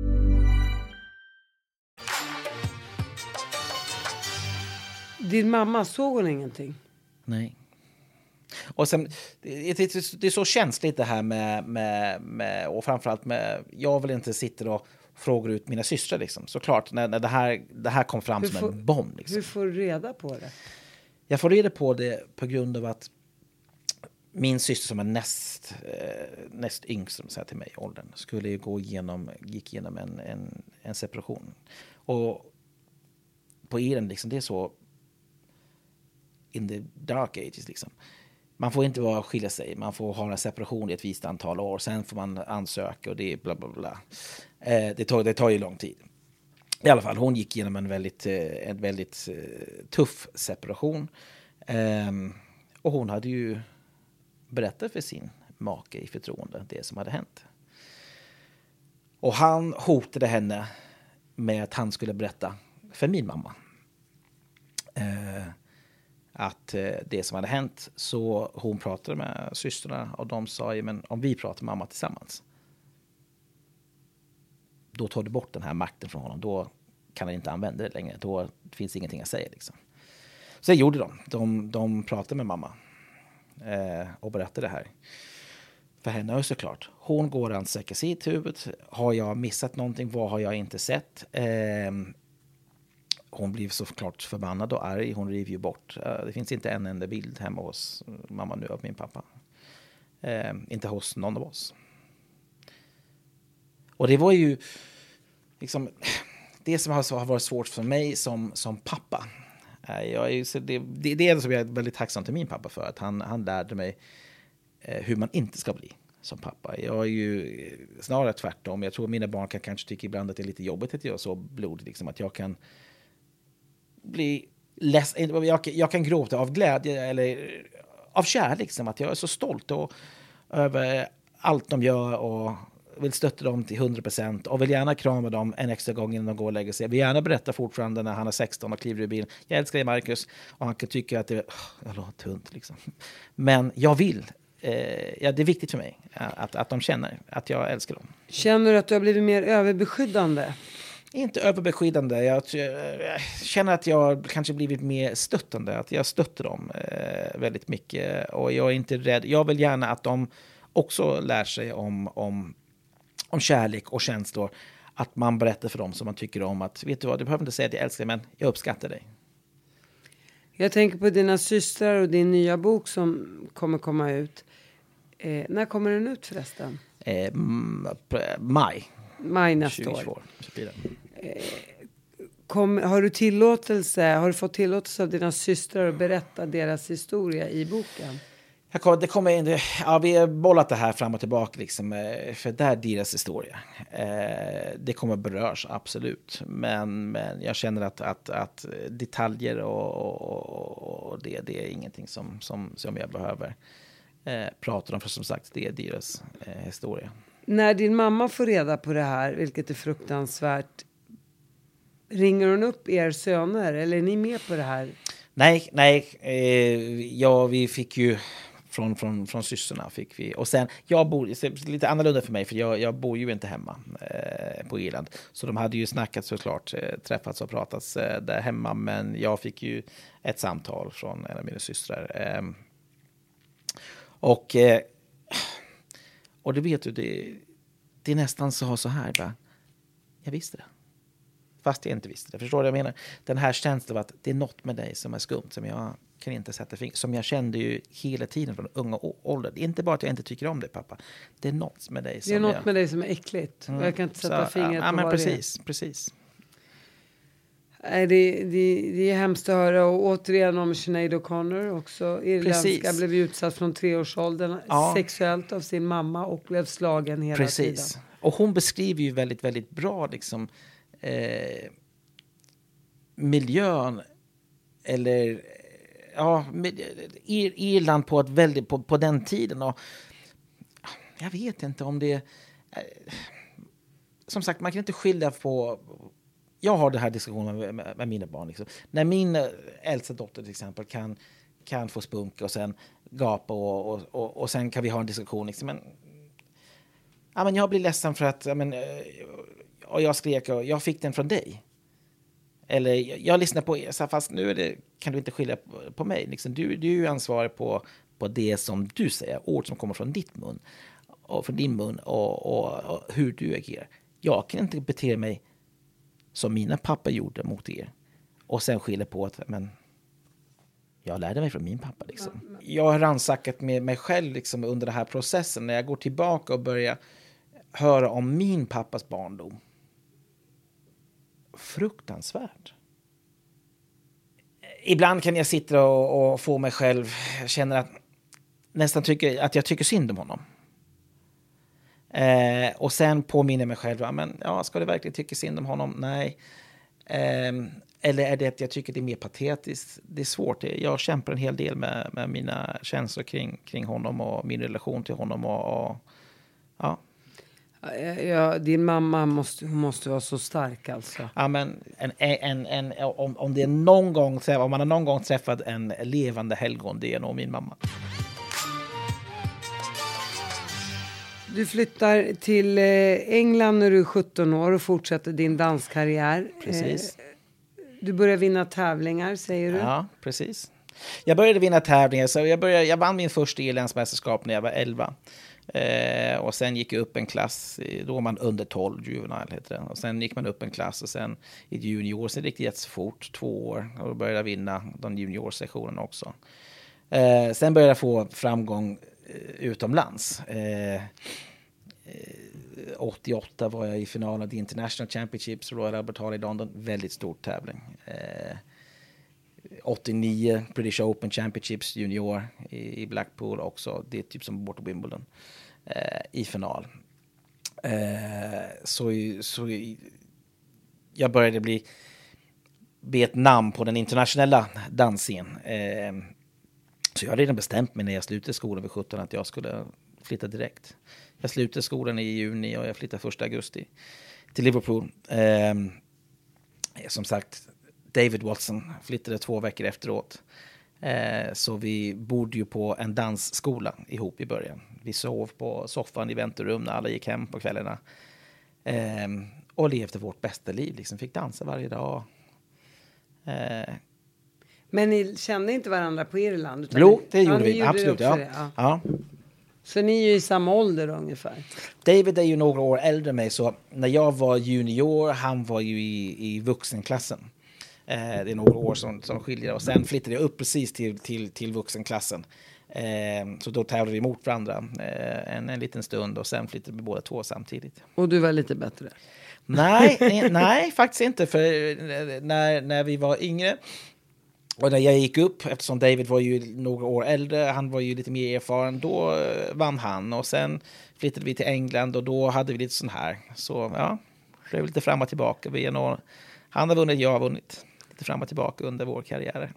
Din mamma, såg hon ingenting? Nej. Och sen, det, det, det är så känsligt det här med, med, med, och framförallt med, jag vill inte sitta och fråga ut mina systrar liksom. Såklart, när, när det, här, det här kom fram hur som får, en bomb. Liksom. Hur får du reda på det? Jag får reda på det på grund av att min syster som är näst, eh, näst yngst, som säger till mig i åldern, skulle ju gå igenom, gick igenom en, en, en separation. Och på Irland, liksom, det är så in the dark ages liksom. Man får inte vara skilja sig. Man får ha en separation i ett visst antal år. Sen får man ansöka och det är bla bla bla. Eh, det, tar, det tar ju lång tid. I alla fall, hon gick igenom en väldigt, eh, en väldigt eh, tuff separation. Eh, och hon hade ju berättat för sin make i förtroende det som hade hänt. Och han hotade henne med att han skulle berätta för min mamma. Eh, att eh, det som hade hänt, så hon pratade med systrarna och de sa ju, men om vi pratar med mamma tillsammans, då tar du bort den här makten från honom, då kan han inte använda det längre, då finns ingenting att säga liksom. Så det gjorde de, de, de pratade med mamma eh, och berättade det här för henne. Och såklart, hon går och ansöker sitt huvud, har jag missat någonting, vad har jag inte sett? eh, Hon blev såklart förbannad och arg. Hon river ju bort. Det finns inte en enda bild hemma hos mamma nu av min pappa. Eh, inte hos någon av oss. Och det var ju liksom det som har varit svårt för mig som, som pappa. Eh, jag är, så det, det, det är det som jag är väldigt tacksam till min pappa för. Att han, han lärde mig eh, hur man inte ska bli som pappa. Jag är ju snarare tvärtom. Jag tror mina barn kan kanske tycka ibland att det är lite jobbigt att jag är så blodig. Liksom, att jag kan bli ledsen, jag, jag kan gråta av glädje eller av kärlek, liksom, att jag är så stolt och, över allt de gör och vill stötta dem till hundra procent och vill gärna krama dem en extra gång innan de går och lägger sig. Jag vill gärna berätta fortfarande när han är sexton och kliver i bilen. Jag älskar dig, Marcus, och han kan tycka att det är oh, låter tunt liksom. Men jag vill eh, ja, det är viktigt för mig att, att de känner att jag älskar dem. Känner du att du har blivit mer överbeskyddande? Inte överbeskyddande. Jag, jag känner att jag kanske blivit mer stöttande. Att jag stöttar dem eh, väldigt mycket. Och jag är inte rädd. Jag vill gärna att de också lär sig om, om, om kärlek och känslor. Att man berättar för dem som man tycker om. Att vet du vad, du behöver inte säga att jag älskar dig, men jag uppskattar dig. Jag tänker på dina systrar och din nya bok som kommer komma ut. Eh, när kommer den ut förresten? Eh, m- maj. Maj nästa år. Eh, kom, har du tillåtelse, har du fått tillåtelse av dina systrar att berätta deras historia i boken? Jag kom, det kommer in, ja, vi har bollat det här fram och tillbaka liksom, för det är deras historia. Eh, det kommer berörs, absolut. Men, men jag känner att, att, att detaljer och, och, och det, det är ingenting som, som, som jag behöver eh, prata om. För som sagt, det är deras eh, historia. När din mamma får reda på det här, vilket är fruktansvärt, ringer hon upp er söner eller är ni med på det här? Nej, nej. Eh, ja, vi fick ju Från, från, från systrarna fick vi. Och sen, jag bor, lite annorlunda för mig, för jag, jag bor ju inte hemma eh, på Irland. Så de hade ju snackat såklart, eh, träffats och pratats eh, där hemma. Men jag fick ju ett samtal från en av mina systrar. Eh, och, eh, och det vet du, det, det är nästan så, så här. Bara, jag visste det. Fast jag inte visste det. Förstår du vad jag menar? Den här känslan av att det är något med dig som är skumt, som jag kan inte sätta fingret, som jag kände ju hela tiden från unga ålder. Det är inte bara att jag inte tycker om dig, pappa. Det är något med dig som Det är något jag... med dig som är äckligt. Mm. Jag kan inte sätta så, fingret ja, på ja, men vad precis, det är. precis. Nej, det, det, det är hemskt att höra. Och återigen om Sinead O'Connor också. Irländska, precis. Blev utsatt från treårsåldern ja. sexuellt av sin mamma och blev slagen hela precis. tiden. Och hon beskriver ju väldigt, väldigt bra liksom eh, miljön eller ja, Ir- Irland på, ett väldigt, på, på den tiden. Och jag vet inte om det... Eh, som sagt, man kan inte skilja på... Jag har den här diskussionen med, med, med mina barn. Liksom. När min äldsta dotter till exempel kan, kan få spunka och sen gapa och, och, och, och sen kan vi ha en diskussion. Liksom. Men, ja, men jag blir ledsen för att... Ja, men, och jag skrek och jag fick den från dig. Eller jag, jag lyssnar på er, fast nu är det, kan du inte skilja på, på mig. Liksom, du, du är ju ansvarig på, på det som du säger, ord som kommer från ditt mun och från din mun och, och, och hur du agerar. Jag kan inte bete mig som mina pappa gjorde mot er och sen skilja på att men, jag lärde mig från min pappa. Liksom. Jag har rannsakat med mig själv liksom, under den här processen när jag går tillbaka och börjar höra om min pappas barndom. Fruktansvärt. Ibland kan jag sitta och, och få mig själv känna att nästan tycker att jag tycker synd om honom. Eh, och sen påminner mig själv, ja, men, ja, ska du verkligen tycka synd om honom? Nej. Eh, eller är det att jag tycker det är mer patetiskt? Det är svårt. Jag kämpar en hel del med, med mina känslor kring, kring honom och min relation till honom. Och, och ja. Ja, din mamma måste, hon måste vara så stark alltså. Ja, men en, en, en, om, om, det är någon gång, om man har någon gång träffat en levande helgon, det är nog min mamma. Du flyttar till England när du är sjutton år och fortsätter din danskarriär. Precis. Du börjar vinna tävlingar, säger du? Ja, precis. Jag började vinna tävlingar, så jag, började, jag vann min första irlandsmästerskap när jag var elva. Eh, och sen gick jag upp en klass, då var man under tolv, juvenile heter det. Och sen gick man upp en klass och sen i junior, sen gick det jättefort, två år. Och då började jag vinna de juniorsessionerna också. Eh, sen började jag få framgång eh, utomlands. Eh, eh, åttioåtta var jag i finalen av The International Championships, Royal Albert Hall i London, väldigt stor tävling. Eh, åttionio British Open Championships junior i, i Blackpool också. Det är typ som bort Wimbledon eh, i final. Eh, så, så jag började bli be ett namn på den internationella dansen. Eh, så jag hade redan bestämt mig när jag slutade skolan vid sjutton att jag skulle flytta direkt. Jag slutade skolan i juni och jag flyttade första augusti till Liverpool. Eh, som sagt, David Watson flyttade två veckor efteråt. Eh, så vi bodde ju på en dansskola ihop i början. Vi sov på soffan i väntrum när alla gick hem på kvällarna. Eh, och levde vårt bästa liv. Liksom fick dansa varje dag. Eh. Men ni kände inte varandra på Irland? Jo, det gjorde ja, vi. Gjorde absolut. Ja. ja. Ja. Så ni är ju i samma ålder ungefär? David är ju några år äldre än mig. Så när jag var junior, han var ju i, i vuxenklassen. Eh, det är några år som, som skiljer. Och sen flyttade jag upp precis till, till, till vuxenklassen. Eh, så då tävlade vi mot varandra eh, en, en liten stund. Och sen flyttade vi båda två samtidigt. Och du var lite bättre? Nej, nej faktiskt inte. För när, när vi var yngre och när jag gick upp, eftersom David var ju några år äldre, han var ju lite mer erfaren, då vann han. Och sen flyttade vi till England och då hade vi lite sån här. Så ja, det är lite fram och tillbaka. Vi är några, han har vunnit, jag har vunnit. Lite fram och tillbaka under vår karriär.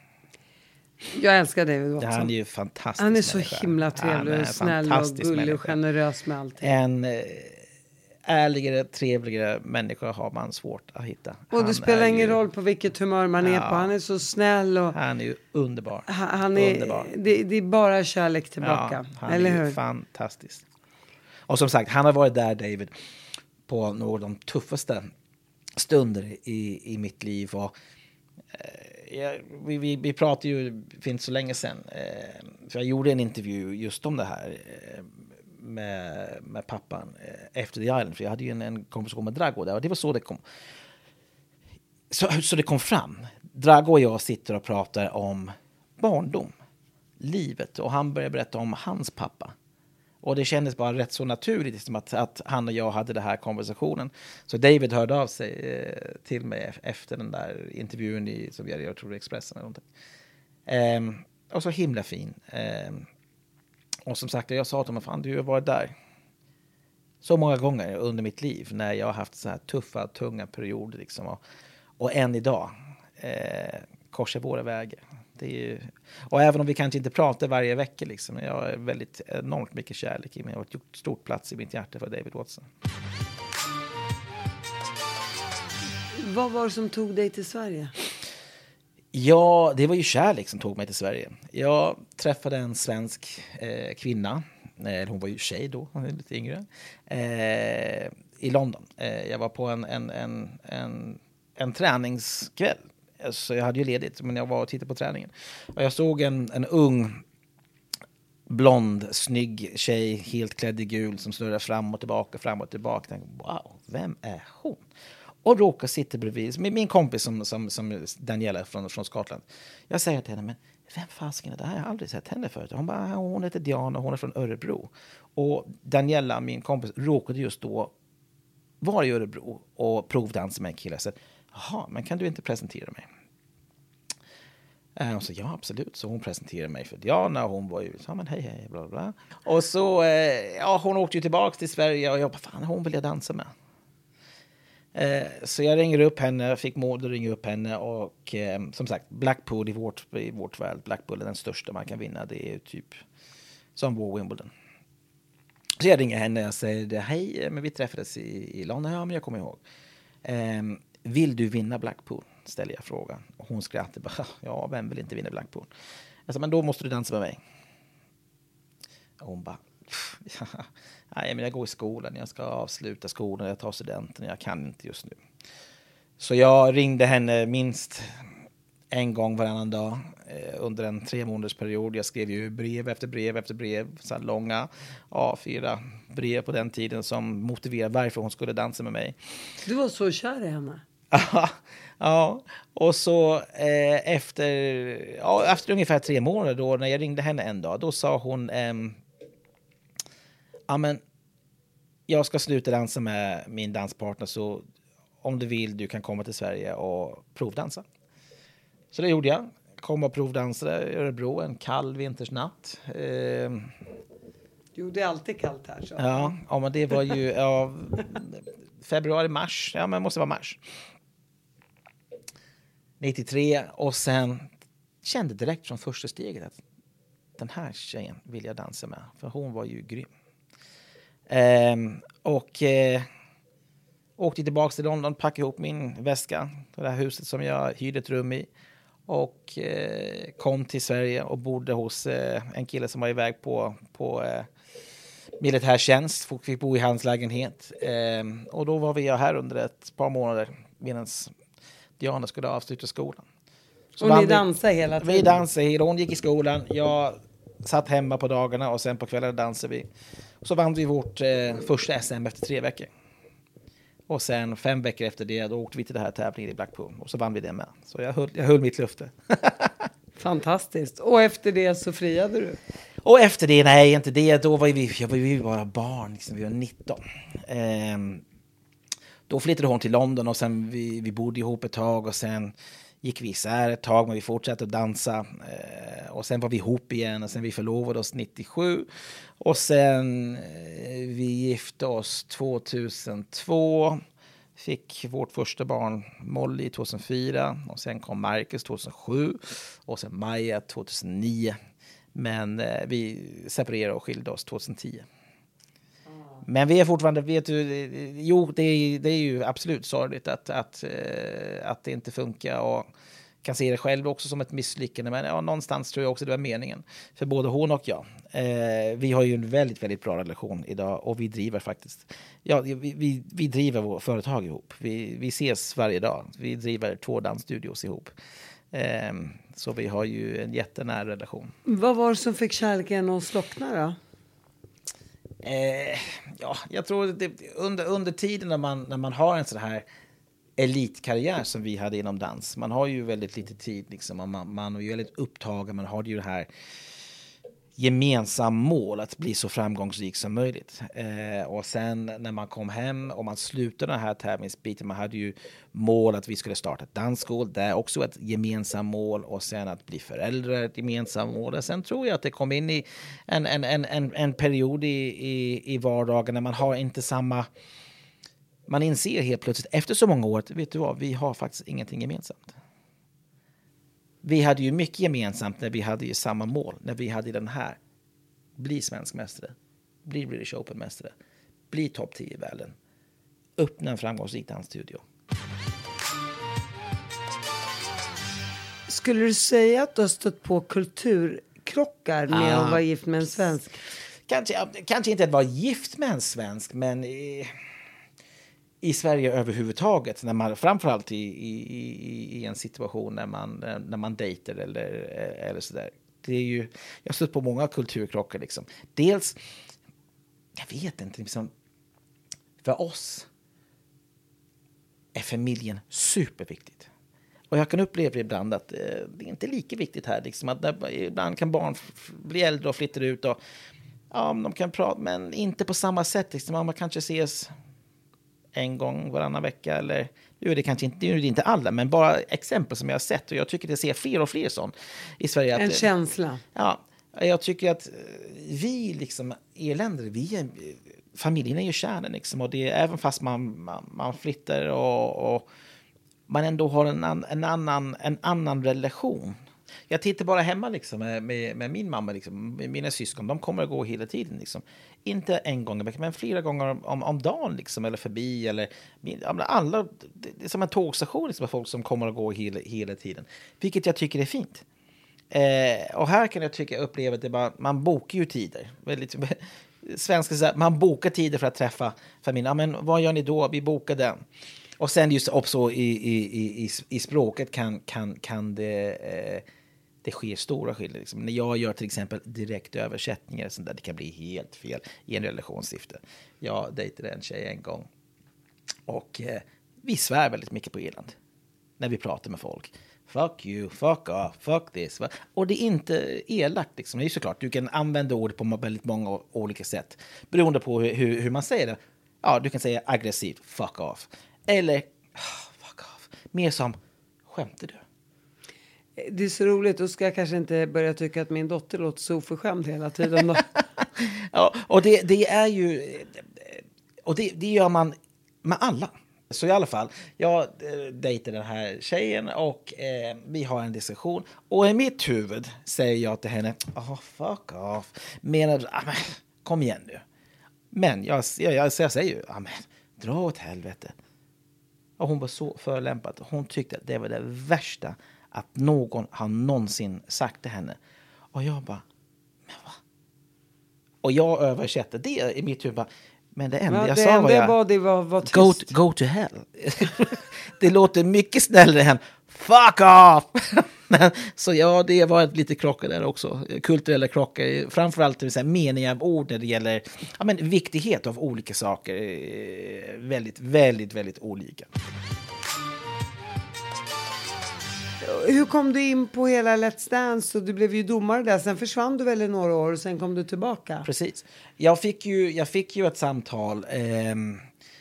Jag älskar David Watson. Han är ju fantastisk. Han är så människa. himla trevlig och snäll och gullig och generös med allting. En, ärligare, trevligare människor har man svårt att hitta. Och det Han spelar ingen ju, roll på vilket humör man är Ja. på. Han är så snäll och Han är ju underbar. han, han är, Underbar. det, det är bara kärlek tillbaka. Ja, han eller är ju hur? fantastisk. Och som sagt, han har varit där, David, på några av de tuffaste stunder i, i mitt liv. Och, eh, jag, vi, vi, vi pratade ju för inte så länge sedan. Eh, för jag gjorde en intervju just om det här eh, med, med pappan eh, efter The Island. För jag hade ju en, en konversation med Drago där. Och det var så det kom. Så, så det kom fram. Drago och jag sitter och pratar om barndom, livet. Och han började berätta om hans pappa. Och det kändes bara rätt så naturligt som att, att han och jag hade den här konversationen. Så David hörde av sig eh, till mig efter den där intervjun i, som jag, jag tror Expressen eller någonting. Ehm, och så himla fin. Ehm, och som sagt, jag sa till honom, fan du har varit där så många gånger under mitt liv när jag har haft så här tuffa, tunga perioder liksom. Och, och än idag eh, korsar våra vägar. Det är ju, och även om vi kanske inte pratar varje vecka liksom, jag har väldigt enormt mycket kärlek i mig och gjort stort plats i mitt hjärta för David Watson. Vad var det som tog dig till Sverige? Ja, det var ju kärlek som tog mig till Sverige. Jag träffade en svensk eh, kvinna, eh, hon var ju tjej då, hon är lite yngre, eh, i London. Eh, jag var på en, en, en, en, en träningskväll. Så jag hade ju ledigt, men jag var och tittade på träningen. Och jag såg en, en ung, blond, snygg tjej, helt klädd i gul, som snurrar fram och tillbaka, fram och tillbaka. Jag tänkte, wow, vem är hon? Och råkar sitta bredvid, min, min kompis som, som, som Daniela från, från Skottland. Jag säger till henne, men vem fasken är det här? Jag har aldrig sett henne förut. Hon bara, hon heter Diana och hon är från Örebro. Och Daniela, min kompis, råkade just då vara i Örebro och provdansa med en kille. Så, jaha, men kan du inte presentera mig? Och så, ja, absolut. Så hon presenterade mig för Diana och hon var ju, ja men hej hej, bla bla. Och så, eh, ja hon åkte ju tillbaka till Sverige och jag bara, fan hon vill jag dansa med. Eh, så jag ringer upp henne, fick mod att ringa upp henne och eh, som sagt, Blackpool i vårt, i vårt värld, Blackpool är den största man kan vinna. Det är ju typ som vår Wimbledon. Så jag ringer henne och säger, hej, men vi träffades i, i London, ja men jag kommer ihåg. Eh, vill du vinna Blackpool? Ställer jag frågan. Och hon skrattade bara, ja, vem vill inte vinna Blackpool? Jag sa, men då måste du dansa med mig. Och hon bara, ja, nej, men jag går i skolan, jag ska avsluta skolan, jag tar studenten, jag kan inte just nu. Så jag ringde henne minst en gång varannan dag eh, under en tre månaders period. Jag skrev ju brev efter brev efter brev, så här långa A fyra brev på den tiden som motiverade varför hon skulle dansa med mig. Du var så kär i henne? Ja, och så eh, efter, ja, efter ungefär tre månader då, när jag ringde henne en dag, då sa hon, ehm, ja men jag ska sluta dansa med min danspartner, så om du vill du kan komma till Sverige och provdansa. Så det gjorde jag. Kom och provdansade i Örebro en kall vintersnatt. Eh, Jo, det är alltid kallt här. Så. ja, ja, men det var ju ja, februari, mars. Ja, men det måste vara mars. nittiotre, och sen kände direkt från första steget att den här tjejen vill jag dansa med. För hon var ju grym. Ehm, och eh, åkte tillbaka till London, packade ihop min väska, det här huset som jag hyrde ett rum i. Och eh, kom till Sverige och bodde hos eh, en kille som var iväg på, på eh, militärtjänst. Folk fick bo i hans lägenhet. Eh, och då var vi här under ett par månader medan Diana skulle avsluta skolan. Så och ni vi, dansade hela tiden? Vi dansade hela. Hon gick i skolan. Jag satt hemma på dagarna och sen på kvällen dansade vi. Så vann vi vårt eh, första S M efter tre veckor. Och sen fem veckor efter det, då åkte vi till det här tävlingen i Blackpool. Och så vann vi det med. Så jag höll, jag höll mitt löfte. Fantastiskt. Och efter det så friade du? Och efter det, nej inte det. Då var vi, jag var ju bara barn, liksom, vi var nitton. Ehm, då flyttade hon till London och sen vi, vi bodde ihop ett tag. Och sen gick vi isär ett tag, men vi fortsatte att dansa. Ehm, och sen var vi ihop igen och sen vi förlovade oss nittiosju. Och sen eh, vi gifte oss tvåtusentvå. Fick vårt första barn Molly tjugohundrafyra. Och sen kom Marcus tjugohundrasju. Och sen Maja tjugohundranio. Men eh, vi separerade och skilde oss tjugohundratio. Men vi är fortfarande, vet du, jo det är, det är ju absolut sorgligt att, att, att det inte funkar och kan se det själv också som ett misslyckande. Men ja, någonstans tror jag också det var meningen för både hon och jag. Eh, vi har ju en väldigt, väldigt bra relation idag och vi driver faktiskt, ja vi, vi, vi driver vårt företag ihop. Vi, vi ses varje dag. Vi driver två dansstudios ihop. Eh, så vi har ju en jättenära relation. Vad var det som fick kärleken att slockna då? Eh, ja, jag tror att det, under, under tiden när man, när man har en sån här elitkarriär som vi hade inom dans. Man har ju väldigt lite tid liksom, och man, man är ju väldigt upptagen. Man har ju det här gemensamma mål att bli så framgångsrik som möjligt. Eh, och sen när man kom hem och man slutade den här tävlingsbiten, man hade ju mål att vi skulle starta ett dansskol. Det är också ett gemensamt mål och sen att bli föräldrar ett gemensamt mål. Och sen tror jag att det kom in i en, en, en, en, en period i, i, i vardagen när man har inte samma... Man inser helt plötsligt efter så många år att vet du vad, vi har faktiskt ingenting gemensamt. Vi hade ju mycket gemensamt när vi hade ju samma mål. När vi hade den här. Bli svensk mästare. Bli British Open-mästare. Bli topp tio i världen. Öppna en framgångsrik dansstudio. Skulle du säga att du har stött på kulturkrockar med ah. att vara gift med en svensk? Kanske, kanske inte att vara gift med en svensk, men... I, i Sverige överhuvudtaget, när man, framförallt i, i, i en situation när man, när man dejter eller, eller sådär. Det är ju, jag har stött på många kulturkrockar liksom. Dels, jag vet inte, liksom, för oss är familjen superviktigt. Och jag kan uppleva ibland att eh, det är inte lika viktigt här. Liksom, att där, ibland kan barn f- bli äldre och flytta ut och ja, de kan prata, men inte på samma sätt. Liksom, man kanske ses en gång varannan vecka eller nu är det kanske inte, nu är det inte alla, men bara exempel som jag har sett och jag tycker det ser fler och fler sån i Sverige. En att, känsla. Ja, jag tycker att vi liksom irländare, vi är, familjen är ju kärnan liksom, och det är även fast man, man, man flyttar och, och man ändå har en, an, en, annan, en annan relation. Jag tittar bara hemma liksom, med, med, med min mamma, liksom, med mina syskon. De kommer att gå hela tiden. Liksom. Inte en gång i veckan, men flera gånger om, om dagen. Liksom, eller förbi. Eller, alla, det är som en tågstation liksom, med folk som kommer att gå hela, hela tiden. Vilket jag tycker är fint. Eh, och här kan jag tycka uppleva att det bara, man bokar ju tider. Väldigt, svenska säger man bokar tider för att träffa familjen. Ja, men vad gör ni då? Vi bokar den. Och sen just också i, i, i, i språket kan, kan, kan det... Eh, det sker stora skillnader. Liksom. När jag gör till exempel direktöversättningar sånt där, det kan bli helt fel i en relationssyfte. Jag dejtade en tjej en gång och eh, vi svär väldigt mycket på Irland när vi pratar med folk. Fuck you, fuck off, fuck this. Och det är inte elakt. Liksom. Det är såklart, du kan använda ord på väldigt många olika sätt beroende på hur, hur, hur man säger det. Ja, du kan säga aggressivt, fuck off. Eller, oh, fuck off. Mer som, skämtar du? Det är så roligt, då ska jag kanske inte börja tycka att min dotter låter så oförskämd hela tiden då. Ja, och det, det är ju, och det, det gör man med alla. Så i alla fall, jag dejtar den här tjejen och eh, vi har en diskussion. Och i mitt huvud säger jag till henne, oh, fuck off. Men, ah, men kom igen nu. Men jag, jag, jag, jag säger ju, ah, men, dra åt helvete. Och hon var så förlämpad. Hon tyckte att det var det värsta att någon har någonsin sagt till henne. Och jag bara, men vad? Och jag översätter det i mitt huvud. Men det enda ja, jag det sa enda var, jag, var det var, var tyst. Go, to, go to hell. Det låter mycket snällare än fuck off. Men, så ja, det var ett lite krockar där också. Kulturella krockar. Framförallt det vill säga, meningar av ord när det gäller ja, men, viktighet av olika saker. Väldigt, väldigt, väldigt olika. Hur kom du in på hela Let's Dance? Och du blev ju domare där. Sen försvann du väl i några år och sen kom du tillbaka. Precis. Jag fick ju, jag fick ju ett samtal. Ehm,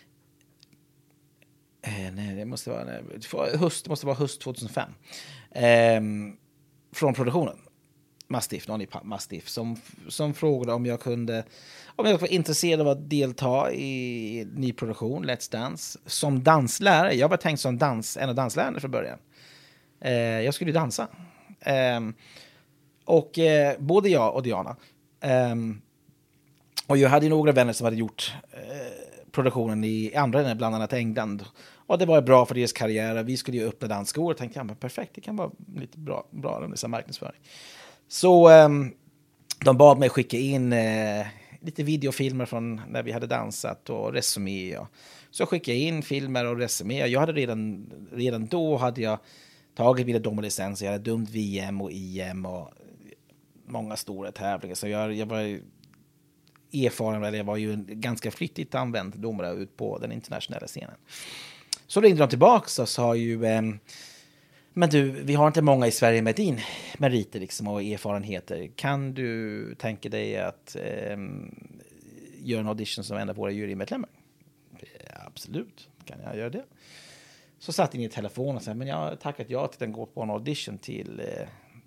eh, nej, det måste vara nej, höst, det måste vara höst tjugohundrafem. Ehm, från produktionen. Mastiff, någon i Mastiff. Som, som frågade om jag kunde... Om jag var intresserad av att delta i ny produktion, Let's Dance. Som danslärare. Jag var tänkt som dans, en av danslärarna från början. Eh, jag skulle dansa. Eh, och eh, både jag och Diana. Eh, och jag hade några vänner som hade gjort eh, produktionen i andra länder, bland annat England. Och det var bra för deras karriär. Vi skulle ju öppna danska år och tänkte, ja men perfekt, det kan vara lite bra, bra den här marknadsföring. Så um, de bad mig skicka in uh, lite videofilmer från när vi hade dansat och resumé. Och så skickade jag in filmer och resumé. Jag hade redan, redan då hade jag tagit vida domarlicenser. Jag hade dömt V M och I M och många stora tävlingar. Så jag, jag var erfaren, eller jag var ju en ganska flitigt använd domare ut på den internationella scenen. Så ringde de tillbaka och sa ju, eh, men du, vi har inte många i Sverige med din meriter liksom, och erfarenheter. Kan du tänka dig att eh, göra en audition som en av våra jurymedlemmar? Ja, absolut, kan jag göra det. Så satt in i telefon och sa, men jag har tackat ja till att gå på en audition till, eh,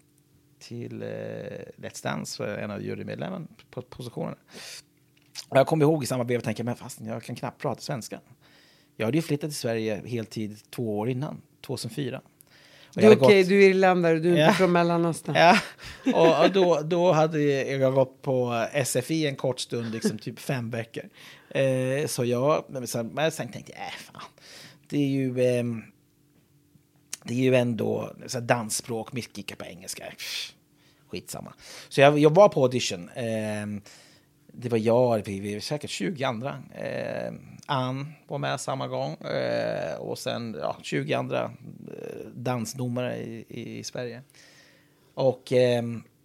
till eh, Let's Dance för en av jurymedlemmarna på positionen. Och jag kom ihåg i samma brev och tänkte, men fast jag kan knappt prata svenska. Jag hade ju flyttat till Sverige heltid två år innan, tjugohundrafyra. Du är okej, okay, du är irländare, du är ja. inte från Mellanöstern. Ja, och, och då, då hade jag gått på S F I en kort stund, liksom typ fem veckor. Eh, så jag, men sen tänkte jag, äh, fan, det är ju, eh, det är ju ändå så dansspråk, mycket på engelska. Skitsamma. Så jag, jag var på audition. Eh, det var jag, vi var säkert tjugo andra. Eh, Ann var med samma gång. Eh, och sen ja, tjugo andra eh, dansdomare i, i Sverige. Och eh,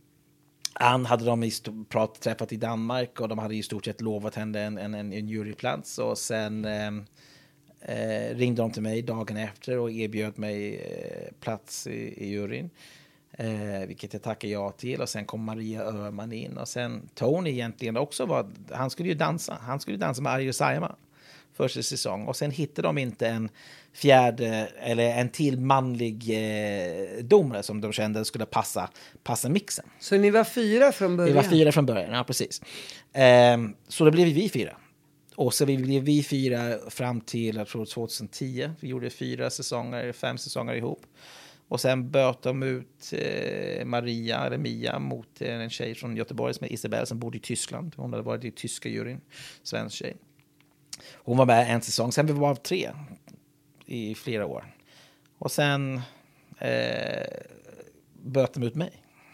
Ann hade de i st- prat, träffat i Danmark. Och de hade i stort sett lovat henne en, en, en, en juryplats. Och sen eh, eh, ringde de till mig dagen efter och erbjöd mig eh, plats i, i juryn. Eh, vilket jag tackar ja till. Och sen kom Maria Öhman in. Och sen Tony egentligen också var, han skulle ju dansa. Han skulle dansa med Arjo Saijonmaa första säsong. Och sen hittade de inte en fjärde eller en till manlig eh, domare som de kände skulle passa, passa mixen. Så ni var fyra från början? Vi var fyra från början, ja precis. Eh, så då blev vi fyra. Och så blev vi fyra fram till, jag tror tjugohundratio. Vi gjorde fyra säsonger, fem säsonger ihop. Och sen böt de ut eh, Maria, eller Mia, mot eh, en tjej från Göteborg som är Isabel, som bodde i Tyskland. Hon hade varit i tyska juryn, svensk tjej. Hon var med en säsong, sen vi var tre i flera år. Och sen eh, böt de ut mig.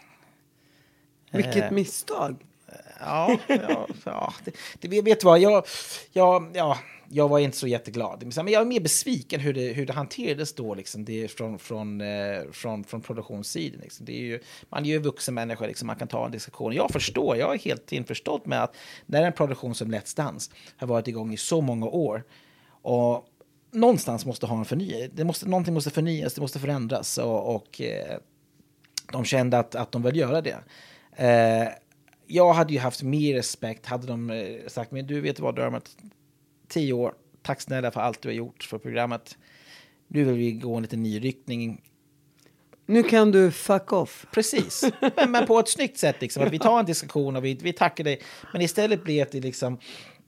Vilket eh, misstag. Ja, ja, ja det, det vet du vad, jag, jag, ja, jag var inte så jätteglad. Men jag är mer besviken hur det, hur det hanterades då, liksom, det från, från, eh, från, från produktionssidan. Liksom. Det är ju, man är ju vuxen människa, liksom, man kan ta en diskussion. Jag förstår, jag är helt införstådd med att när en produktion som Let's Dance har varit igång i så många år och någonstans måste ha en förnyelse. Det måste, någonting måste förnyas, det måste förändras och, och eh, de kände att, att de vill göra det. Eh, jag hade ju haft mer respekt, hade de eh, sagt, men du vet vad Dermot, tio år, tack snälla för allt du har gjort för programmet. Nu vill vi gå en liten ny riktning. Nu kan du fuck off. Precis, men, men på ett snyggt sätt liksom, att vi tar en diskussion och vi, vi tackar dig. Men istället blir det liksom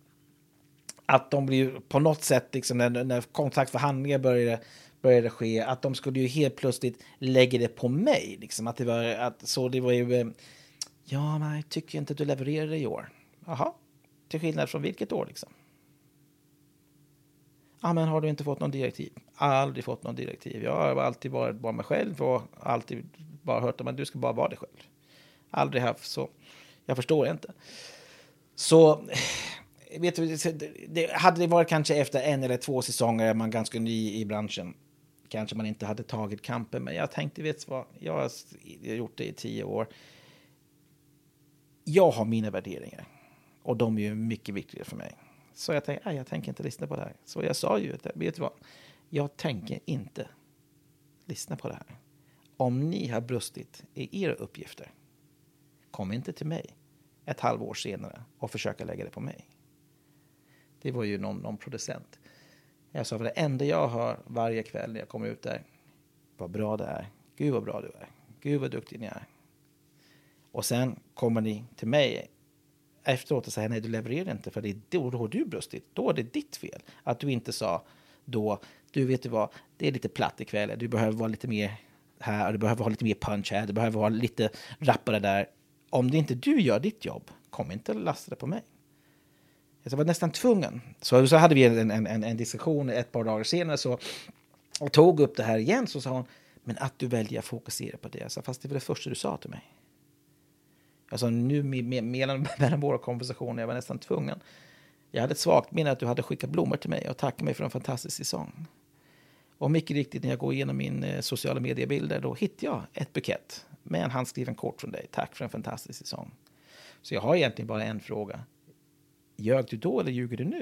att de blir på något sätt liksom, när, när kontaktförhandlingar började, började ske, att de skulle ju helt plötsligt lägga det på mig liksom, att det var att så det var ju ja, men jag tycker inte att du levererade i år. Jaha, till skillnad från vilket år liksom? Ja, men har du inte fått någon direktiv? Aldrig fått någon direktiv. Jag har alltid varit bara mig själv och alltid bara hört att du ska bara vara dig själv. Aldrig haft så. Jag förstår inte. Så vet du, det hade det varit kanske efter en eller två säsonger är man ganska ny i branschen. Kanske man inte hade tagit kampen, men jag tänkte, vet du vad? Jag har gjort det i tio år. Jag har mina värderingar och de är ju mycket viktigare för mig. Så jag tänkte, jag tänker inte lyssna på det här. Så jag sa ju, vet du vad? Jag tänker inte lyssna på det här. Om ni har brustit i era uppgifter, kom inte till mig ett halvår senare och försöka lägga det på mig. Det var ju någon, någon producent. Jag sa, för det enda jag hör varje kväll när jag kommer ut där, vad bra det är. Gud vad bra du är. Gud vad duktig ni är. Och sen kommer ni till mig efteråt och säger, nej, du levererar inte, för det är då, då har du brustit. Då är det ditt fel. Att du inte sa då, du vet du vad, det är lite platt ikväll. Du behöver vara lite mer här, du behöver ha lite mer punch här, du behöver ha lite rappare där. Om det inte du gör ditt jobb, kom inte lasta det på mig. Jag var nästan tvungen. Så, så hade vi en, en, en, en diskussion ett par dagar senare. Så jag tog upp det här igen. Så sa hon, men att du väljer att fokusera på det. Jag sa, fast det var det första du sa till mig. Alltså nu mellan, mellan våra konversationer. Jag var nästan tvungen. Jag hade ett svagt minne att du hade skickat blommor till mig. Och tackat mig för en fantastisk säsong. Och mycket riktigt när jag går igenom min eh, sociala mediebilder. Då hittar jag ett bukett. Med en handskriven kort från dig. Tack för en fantastisk säsong. Så jag har egentligen bara en fråga. Ljög du då eller ljuger du nu?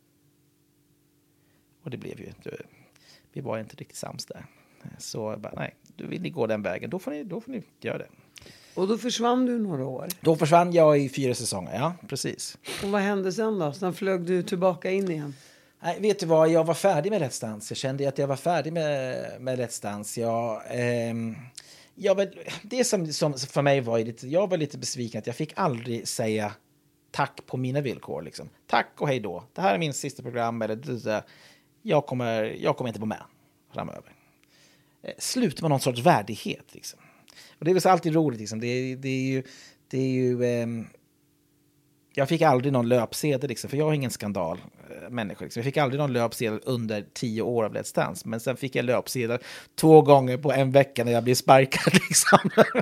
Och det blev ju inte... Vi var inte riktigt sams där. Så jag bara, nej, du vill ni gå den vägen. Då får ni, då får ni göra det. Och då försvann du några år? Då försvann jag i fyra säsonger, ja, precis. Och vad hände sen då? Sen flög du tillbaka in igen? Nej, vet du vad? Jag var färdig med Let's Dance. Jag kände att jag var färdig med, med Let's Dance. Jag... Ehm, jag var, det som, som för mig var lite... Jag var lite besviken att jag fick aldrig säga... tack på mina villkor. Liksom. Tack och hej då. Det här är min sista program. Eller, jag, kommer, jag kommer inte vara med framöver. Slut med någon sorts värdighet. Liksom. Och det är väl så alltid roligt. Liksom. Det, det är ju... Det är ju eh, jag fick aldrig någon löpsedel. Liksom, för jag har ingen skandal eh, människa. Liksom. Jag fick aldrig någon löpsedel under tio år av Let's Dance. Men sen fick jag löpsedel två gånger på en vecka när jag blev sparkad. Liksom.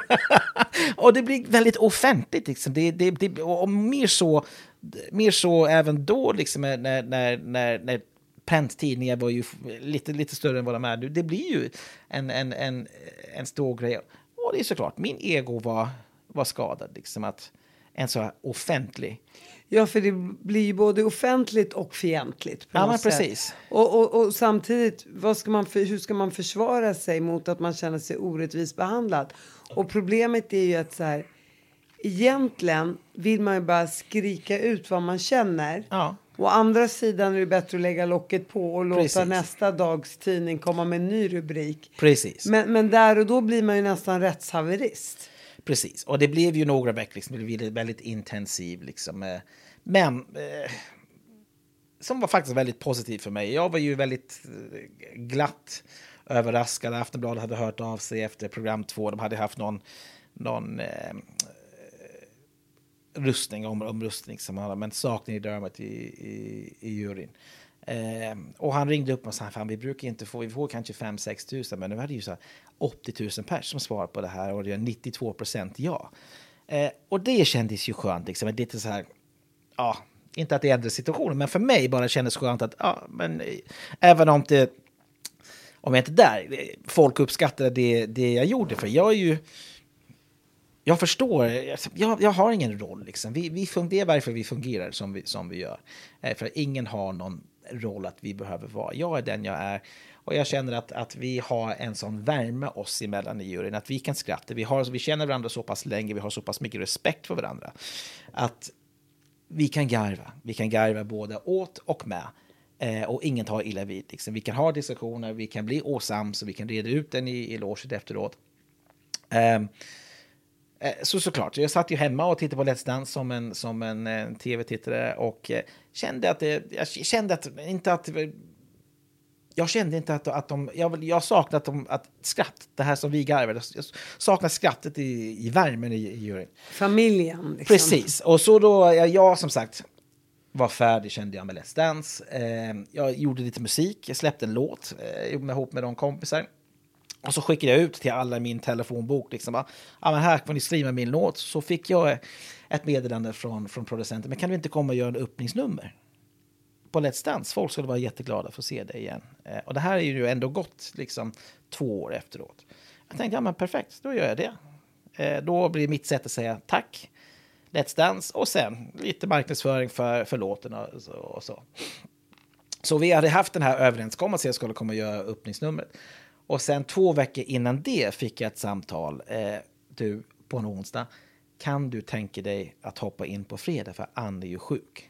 Och det blir väldigt offentligt. Liksom. Det, det, det, och mer så, mer så även då liksom, när, när, när, när prenttidningar var ju lite, lite större än vad de är nu. Det blir ju en, en, en, en stor grej. Och det är såklart, min ego var, var skadad. Liksom, att en så här offentlig... Ja, för det blir ju både offentligt och fientligt. Ja, men precis. Och, och, och samtidigt, vad ska man för, hur ska man försvara sig mot att man känner sig orättvist behandlad? Och problemet är ju att så här, egentligen vill man ju bara skrika ut vad man känner. Ja. Å andra sidan är det bättre att lägga locket på och låta Precis. nästa dags tidning komma med en ny rubrik. Precis. Men, men där och då blir man ju nästan rättshaverist. Precis, och det blev ju några veckor liksom, det blev väldigt intensiv liksom, men eh, som var faktiskt väldigt positivt för mig. Jag var ju väldigt eh, glatt överraskad. Aftonbladet hade hört av sig efter program två. De hade haft någon, någon eh, rustning, om, omrustning som hade, men saknade i Dermot i, i, i juryn. Eh, och han ringde upp och sa, fan, vi brukar inte få, vi får kanske fem till sex tusen, men nu hade ju så här åttio tusen pers som svarar på det här och det är nittiotvå procent ja. Eh, och det kändes ju skönt liksom, lite så här, ja, inte att det ändrade situationen, men för mig bara kändes skönt att, ja, men eh, även om det, om jag inte där, folk uppskattade det, det jag gjorde, för jag är ju, jag förstår, jag, jag har ingen roll liksom, vi, vi fungerar, det är varför vi fungerar som vi, som vi gör, eh, för ingen har någon roll att vi behöver vara. Jag är den jag är. Och jag känner att, att vi har en sån värme oss emellan i juryn. Att vi kan skratta. Vi, har, vi känner varandra så pass länge. Vi har så pass mycket respekt för varandra. Att vi kan garva. Vi kan garva både åt och med. Eh, och ingen tar illa vid. Liksom. Vi kan ha diskussioner. Vi kan bli osams. Och vi kan reda ut den i, i loget efteråt. Eh, Så såklart, jag satt ju hemma och tittade på Let's Dance som en, som en, en tv-tittare och eh, kände att det, jag kände att, inte att, jag kände inte att, att de, jag, jag saknade att, de, att skratt, det här som vi garvade, jag saknade skrattet i, i värmen i, i juryn. Familjen. Liksom. Precis, och så då, jag, jag som sagt var färdig, kände jag med Let's Dance. Eh, jag gjorde lite musik, jag släppte en låt eh, ihop med de kompisar. Och så skickade jag ut till alla i min telefonbok. Liksom, ja, men här kan ni streama min låt. Så fick jag ett meddelande från, från producenten. Men kan du inte komma och göra en öppningsnummer på Let's Dance? Folk skulle vara jätteglada för att se det igen. Eh, och det här är ju ändå gått liksom, två år efteråt. Jag tänkte, ja men perfekt, då gör jag det. Eh, då blir mitt sätt att säga tack. Let's Dance. Och sen lite marknadsföring för, för låten och så, och så. Så vi hade haft den här överenskommelsen. Jag skulle komma och göra öppningsnumret. Och sen två veckor innan det fick jag ett samtal. Eh, du, på en onsdag. Kan du tänka dig att hoppa in på fredag? För Ann är ju sjuk.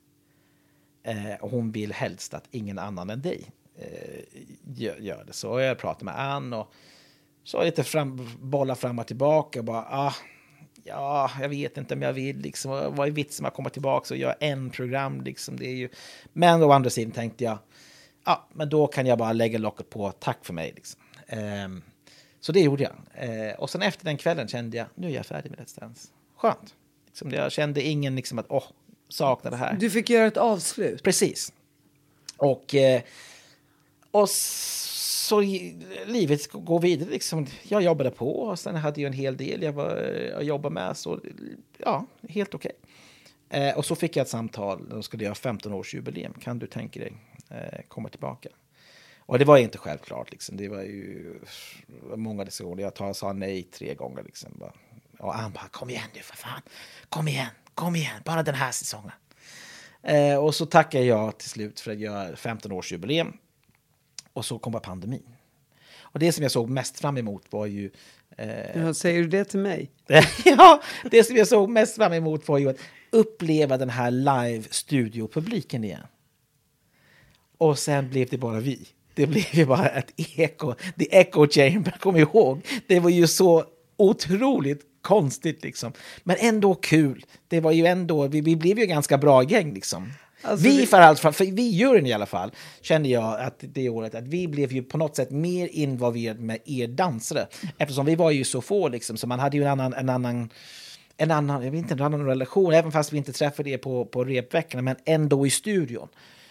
Eh, och hon vill helst att ingen annan än dig eh, gör, gör det. Så jag pratade med Ann och så lite fram, bollar fram och tillbaka. Och bara, ah, ja, jag vet inte om jag vill. Liksom, vad är vitsen med att komma tillbaka och göra en program? Liksom, det är ju... Men å andra sidan tänkte jag, ja, men då kan jag bara lägga locket på, tack för mig. Liksom. Um, så det gjorde jag. Uh, och sen efter den kvällen kände jag, nu är jag färdig med Let's Dance. Skönt. Liksom, jag kände ingen liksom att, åh, saknar det här. Du fick göra ett avslut. Precis. Och, eh, och så livet går vidare. Liksom. Jag jobbade på och sen hade jag en hel del jag, var, jag jobbade med. Så ja, helt okej. Okay. Eh, och så fick jag ett samtal. Då skulle jag femton-årsjubileum. Kan du tänka dig eh, komma tillbaka? Och det var inte självklart. Liksom. Det var ju många diskussioner. Jag tar, sa nej tre gånger. Liksom. Och han bara, kom igen nu för fan. Kom igen, kom igen. Bara den här säsongen. Eh, och så tackade jag till slut för att göra femton-årsjubileum. Och så kom bara pandemin. Och det som jag såg mest fram emot var ju... Eh, ja, säger du det till mig? ja, det som jag såg mest fram emot var ju att uppleva den här live-studiopubliken igen. Och sen blev det bara vi. Det blev ju bara ett eko. The Echo Chamber, kom ihåg. Det var ju så otroligt konstigt liksom. Men ändå kul. Det var ju ändå, vi, vi blev ju ganska bra gäng liksom. Alltså vi, det... för allt, för, för vi juryn i alla fall, kände jag att det året att vi blev ju på något sätt mer involverade med er dansare. Eftersom vi var ju så få liksom, så man hade ju en annan, en annan, en annan, jag vet inte, en annan relation, även fast vi inte träffade er på, på repveckorna, men ändå i studion.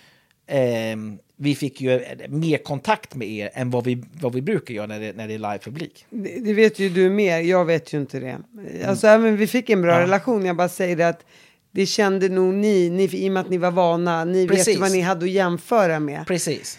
Eh, vi fick ju mer kontakt med er än vad vi, vad vi brukar göra när det, när det är live-publik. Det, det vet ju du mer, jag vet ju inte det. Alltså mm. även vi fick en bra ja. relation, jag bara säger det att det kände nog ni, ni, i och med att ni var vana, ni Precis. vet ju vad ni hade att jämföra med. Precis.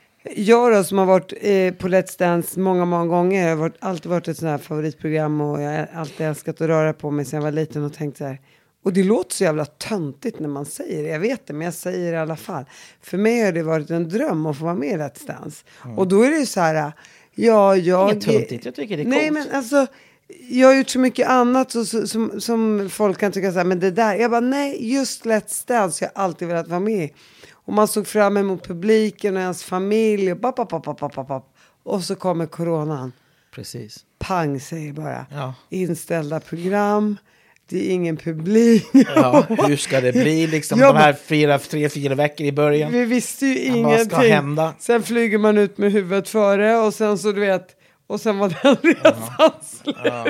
Jag då, som har varit eh, på Let's Dance många, många gånger, jag har varit, alltid varit ett sånt här favoritprogram och jag har alltid älskat att röra på mig sedan jag var liten och tänkt så här. Och det låter så jävla töntigt när man säger det. Jag vet det, men jag säger det i alla fall. För mig har det varit en dröm att få vara med i Let's Dance. Mm. Och då är det ju så här, ja, jag... Inget töntigt, jag tycker det är coolt. Nej, men alltså, jag har gjort så mycket annat så, så, som, som folk kan tycka så här, men det där... Jag bara, nej, just Let's Dance jag har alltid velat vara med. Och man såg fram emot publiken och ens familj. Och, pop, pop, pop, pop, pop. Och så kommer coronan. Precis. Pang, säger bara. Ja. Inställda program... Det är ingen publik. Ja, hur ska det bli liksom ja, de här fyra, tre, fyra veckor i början? Vi visste ju ja, ingenting. Vad ska hända? Sen flyger man ut med huvudet före och sen så du vet, och sen var den resan ja. slut. Ja.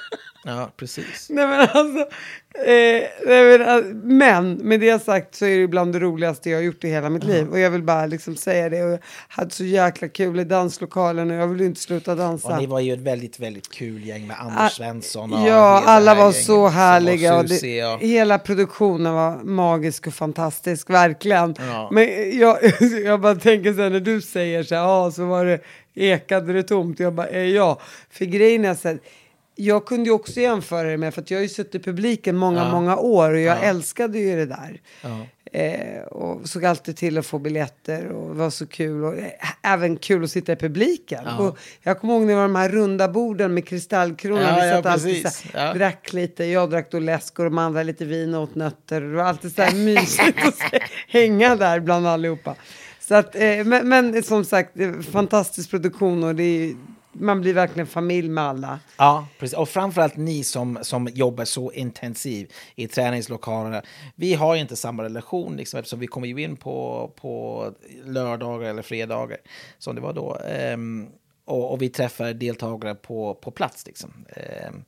ja, precis. Nej men alltså, eh, nej, men, alltså, men med det sagt så är det bland det roligaste jag har gjort i hela mitt ja. liv. Och jag vill bara liksom säga det. Och jag hade så jäkla kul i danslokalen och jag vill inte sluta dansa. Och ni var ju ett väldigt, väldigt kul gäng med Anders ah, Svensson. Och ja, alla var så härliga. Var och det, och... Hela produktionen var magisk och fantastisk, verkligen. Ja. Men jag, jag bara tänker så här, när du säger så här, ja, så var det, ekade det tomt. Jag bara, eh, ja. För grejen är så här, jag kunde ju också jämföra det med, för att jag har ju suttit i publiken många, ja. många år och jag ja. älskade ju det där. Ja. Eh, och såg alltid till att få biljetter och det var så kul. Och, eh, även kul att sitta i publiken. Ja. Och jag kommer ihåg när det var de här runda borden med kristallkronor. Ja, vi satt ja, alltid så här, ja. drack lite. Jag drack då läsk och de andra lite vin och åt nötter. Det var alltid så här mysigt att hänga där bland allihopa. Så att, eh, men, men som sagt, det är fantastisk produktion och det är, man blir verkligen familj med alla. Ja, precis. Och framförallt ni som, som jobbar så intensivt i träningslokalerna. Vi har ju inte samma relation liksom, eftersom vi kommer ju in på, på lördagar eller fredagar som det var då. Um, och, och vi träffar deltagare på, på plats liksom. Um,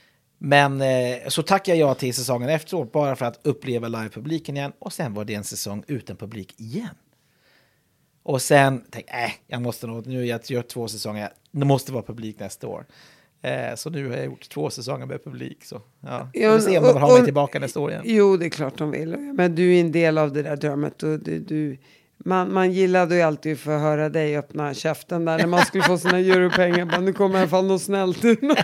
men eh, så tackar jag till säsongen efteråt bara för att uppleva live-publiken igen. Och sen var det en säsong utan publik igen. Och sen tänkte jag, äh, jag måste nog, nu har jag gjort två säsonger, det måste vara publik nästa år. Eh, så nu har jag gjort två säsonger med publik. Så ja, vi får se om de vill ha mig tillbaka nästa år igen. Jo, det är klart de vill. Men du är en del av det där drömmet. Och du, du, man, man gillade ju alltid att få höra dig öppna käften där när man skulle få sina europengar. Bara, nu kommer i alla fall något snällt ut. ja,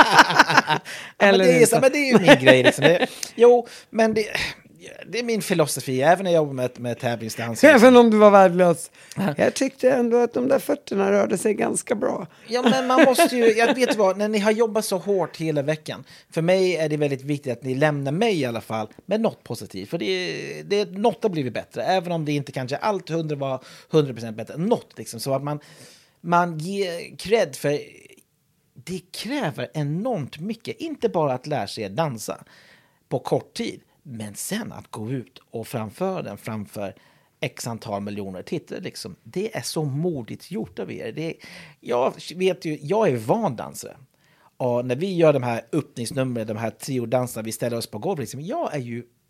men, det är, så, men det är ju min grej. Liksom. Det, jo, men det... Det är min filosofi, även när jag jobbar med, med tävlingsdans. Även om du var värdelös. Jag tyckte ändå att de där fötterna rörde sig ganska bra. Ja, men man måste ju, jag vet vad, när ni har jobbat så hårt hela veckan. För mig är det väldigt viktigt att ni lämnar mig i alla fall med något positivt. För det, det, något har blivit bättre, även om det inte kanske allt hundra var hundra procent bättre. Något liksom, så att man, man ger cred för det kräver enormt mycket. Inte bara att lära sig dansa på kort tid. Men sen att gå ut och framföra den framför x antal miljoner tittare, liksom, det är så modigt gjort av er. Det är, jag vet ju, jag är van dansare. Och när vi gör de här öppningsnumren, de här triodanserna, vi ställer oss på golvet, liksom, jag är ju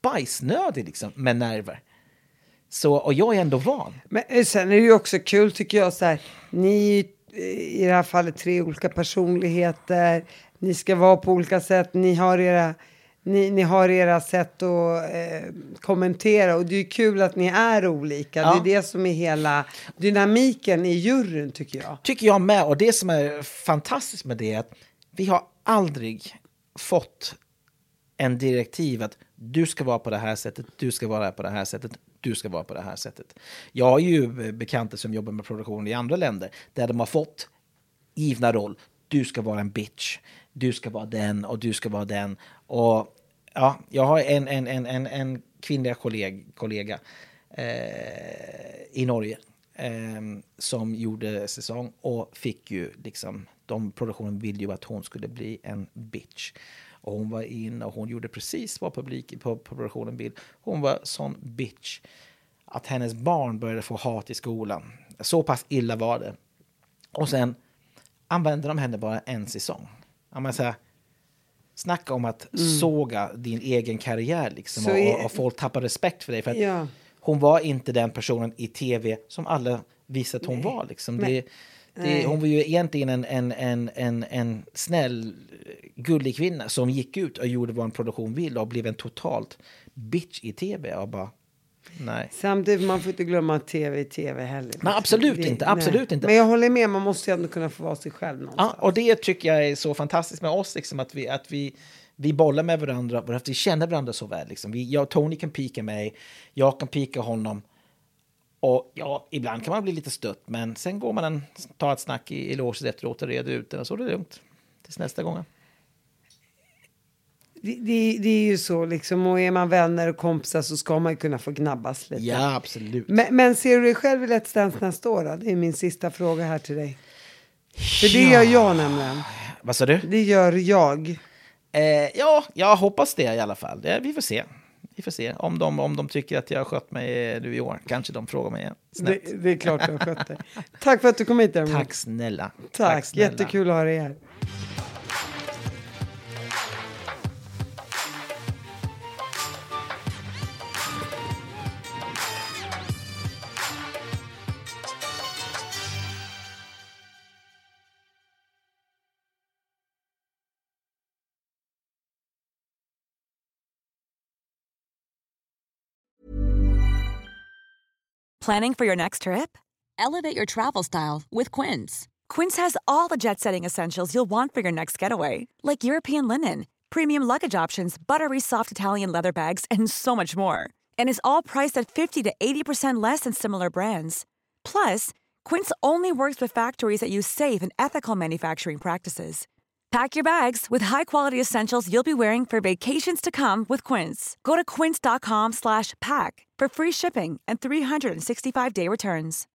bajsnödig liksom, med nerver. Så, och jag är ändå van. Men sen är det ju också kul tycker jag så här, ni i det här fallet tre olika personligheter, ni ska vara på olika sätt, ni har era, ni, ni har era sätt att eh, kommentera och det är ju kul att ni är olika, ja. Det är det som är hela dynamiken i juryn tycker jag. Tycker jag med, och det som är fantastiskt med det är att vi har aldrig fått en direktiv att du ska vara på det här sättet, du ska vara på det här sättet, du ska vara på det här sättet. Jag har ju bekanta som jobbar med produktion i andra länder där de har fått givna roll. Du ska vara en bitch, du ska vara den och du ska vara den. Och ja, jag har en, en, en, en, en kvinnliga kollega, kollega eh, i Norge eh, som gjorde säsong och fick ju liksom, de produktionen ville ju att hon skulle bli en bitch. Och hon var in och hon gjorde precis vad publiken på produktionen vill. Hon var sån bitch att hennes barn började få hat i skolan. Så pass illa var det. Och sen använde de henne bara en säsong. Man säger, snacka om att mm. såga din egen karriär liksom, och, är... och folk tappar respekt för dig. För att ja. Hon var inte den personen i tv som alla visade att hon Nej. var. Liksom. Det, det, hon var ju egentligen en, en, en, en, en snäll, gullig kvinna som gick ut och gjorde vad en produktion vill och blev en totalt bitch i tv. Och bara, nej. Samtidigt, man får inte glömma tv i tv heller. Men absolut det, inte, absolut inte. Men jag håller med, man måste ju ändå kunna få vara sig själv någonstans. Ja, och det tycker jag är så fantastiskt med oss, liksom, att vi, att vi, vi bollar med varandra, för att vi känner varandra så väl. Liksom. Vi, jag och Tony kan pika mig, jag kan pika honom. Och ja, ibland kan man bli lite stött, men sen går man en, tar ett snack i, i låset efteråt och reder ut den, och så är det lugnt tills nästa gång. Det, det, det är ju så liksom, och är man vänner och kompisar så ska man ju kunna få gnabbas lite. Ja, absolut. Men, men ser du dig själv i Let's Dance nästa år då? Det är min sista fråga här till dig. För det ja. gör jag nämligen. Vad sa du? Det gör jag. Eh, ja, jag hoppas det i alla fall. Det, vi får se. Vi får se. Om de, om de tycker att jag har skött mig nu i år, kanske de frågar mig igen. Det, det är klart du har skött dig. Tack för att du kom hit. Därmed. Tack snälla. Tack, Tack snälla. Jättekul att ha dig här. Planning for your next trip? Elevate your travel style with Quince. Quince has all the jet-setting essentials you'll want for your next getaway, like European linen, premium luggage options, buttery soft Italian leather bags, and so much more. And is all priced at fifty to eighty percent less than similar brands. Plus, Quince only works with factories that use safe and ethical manufacturing practices. Pack your bags with high-quality essentials you'll be wearing for vacations to come with Quince. Go to quince.com slash pack for free shipping and three sixty-five day returns.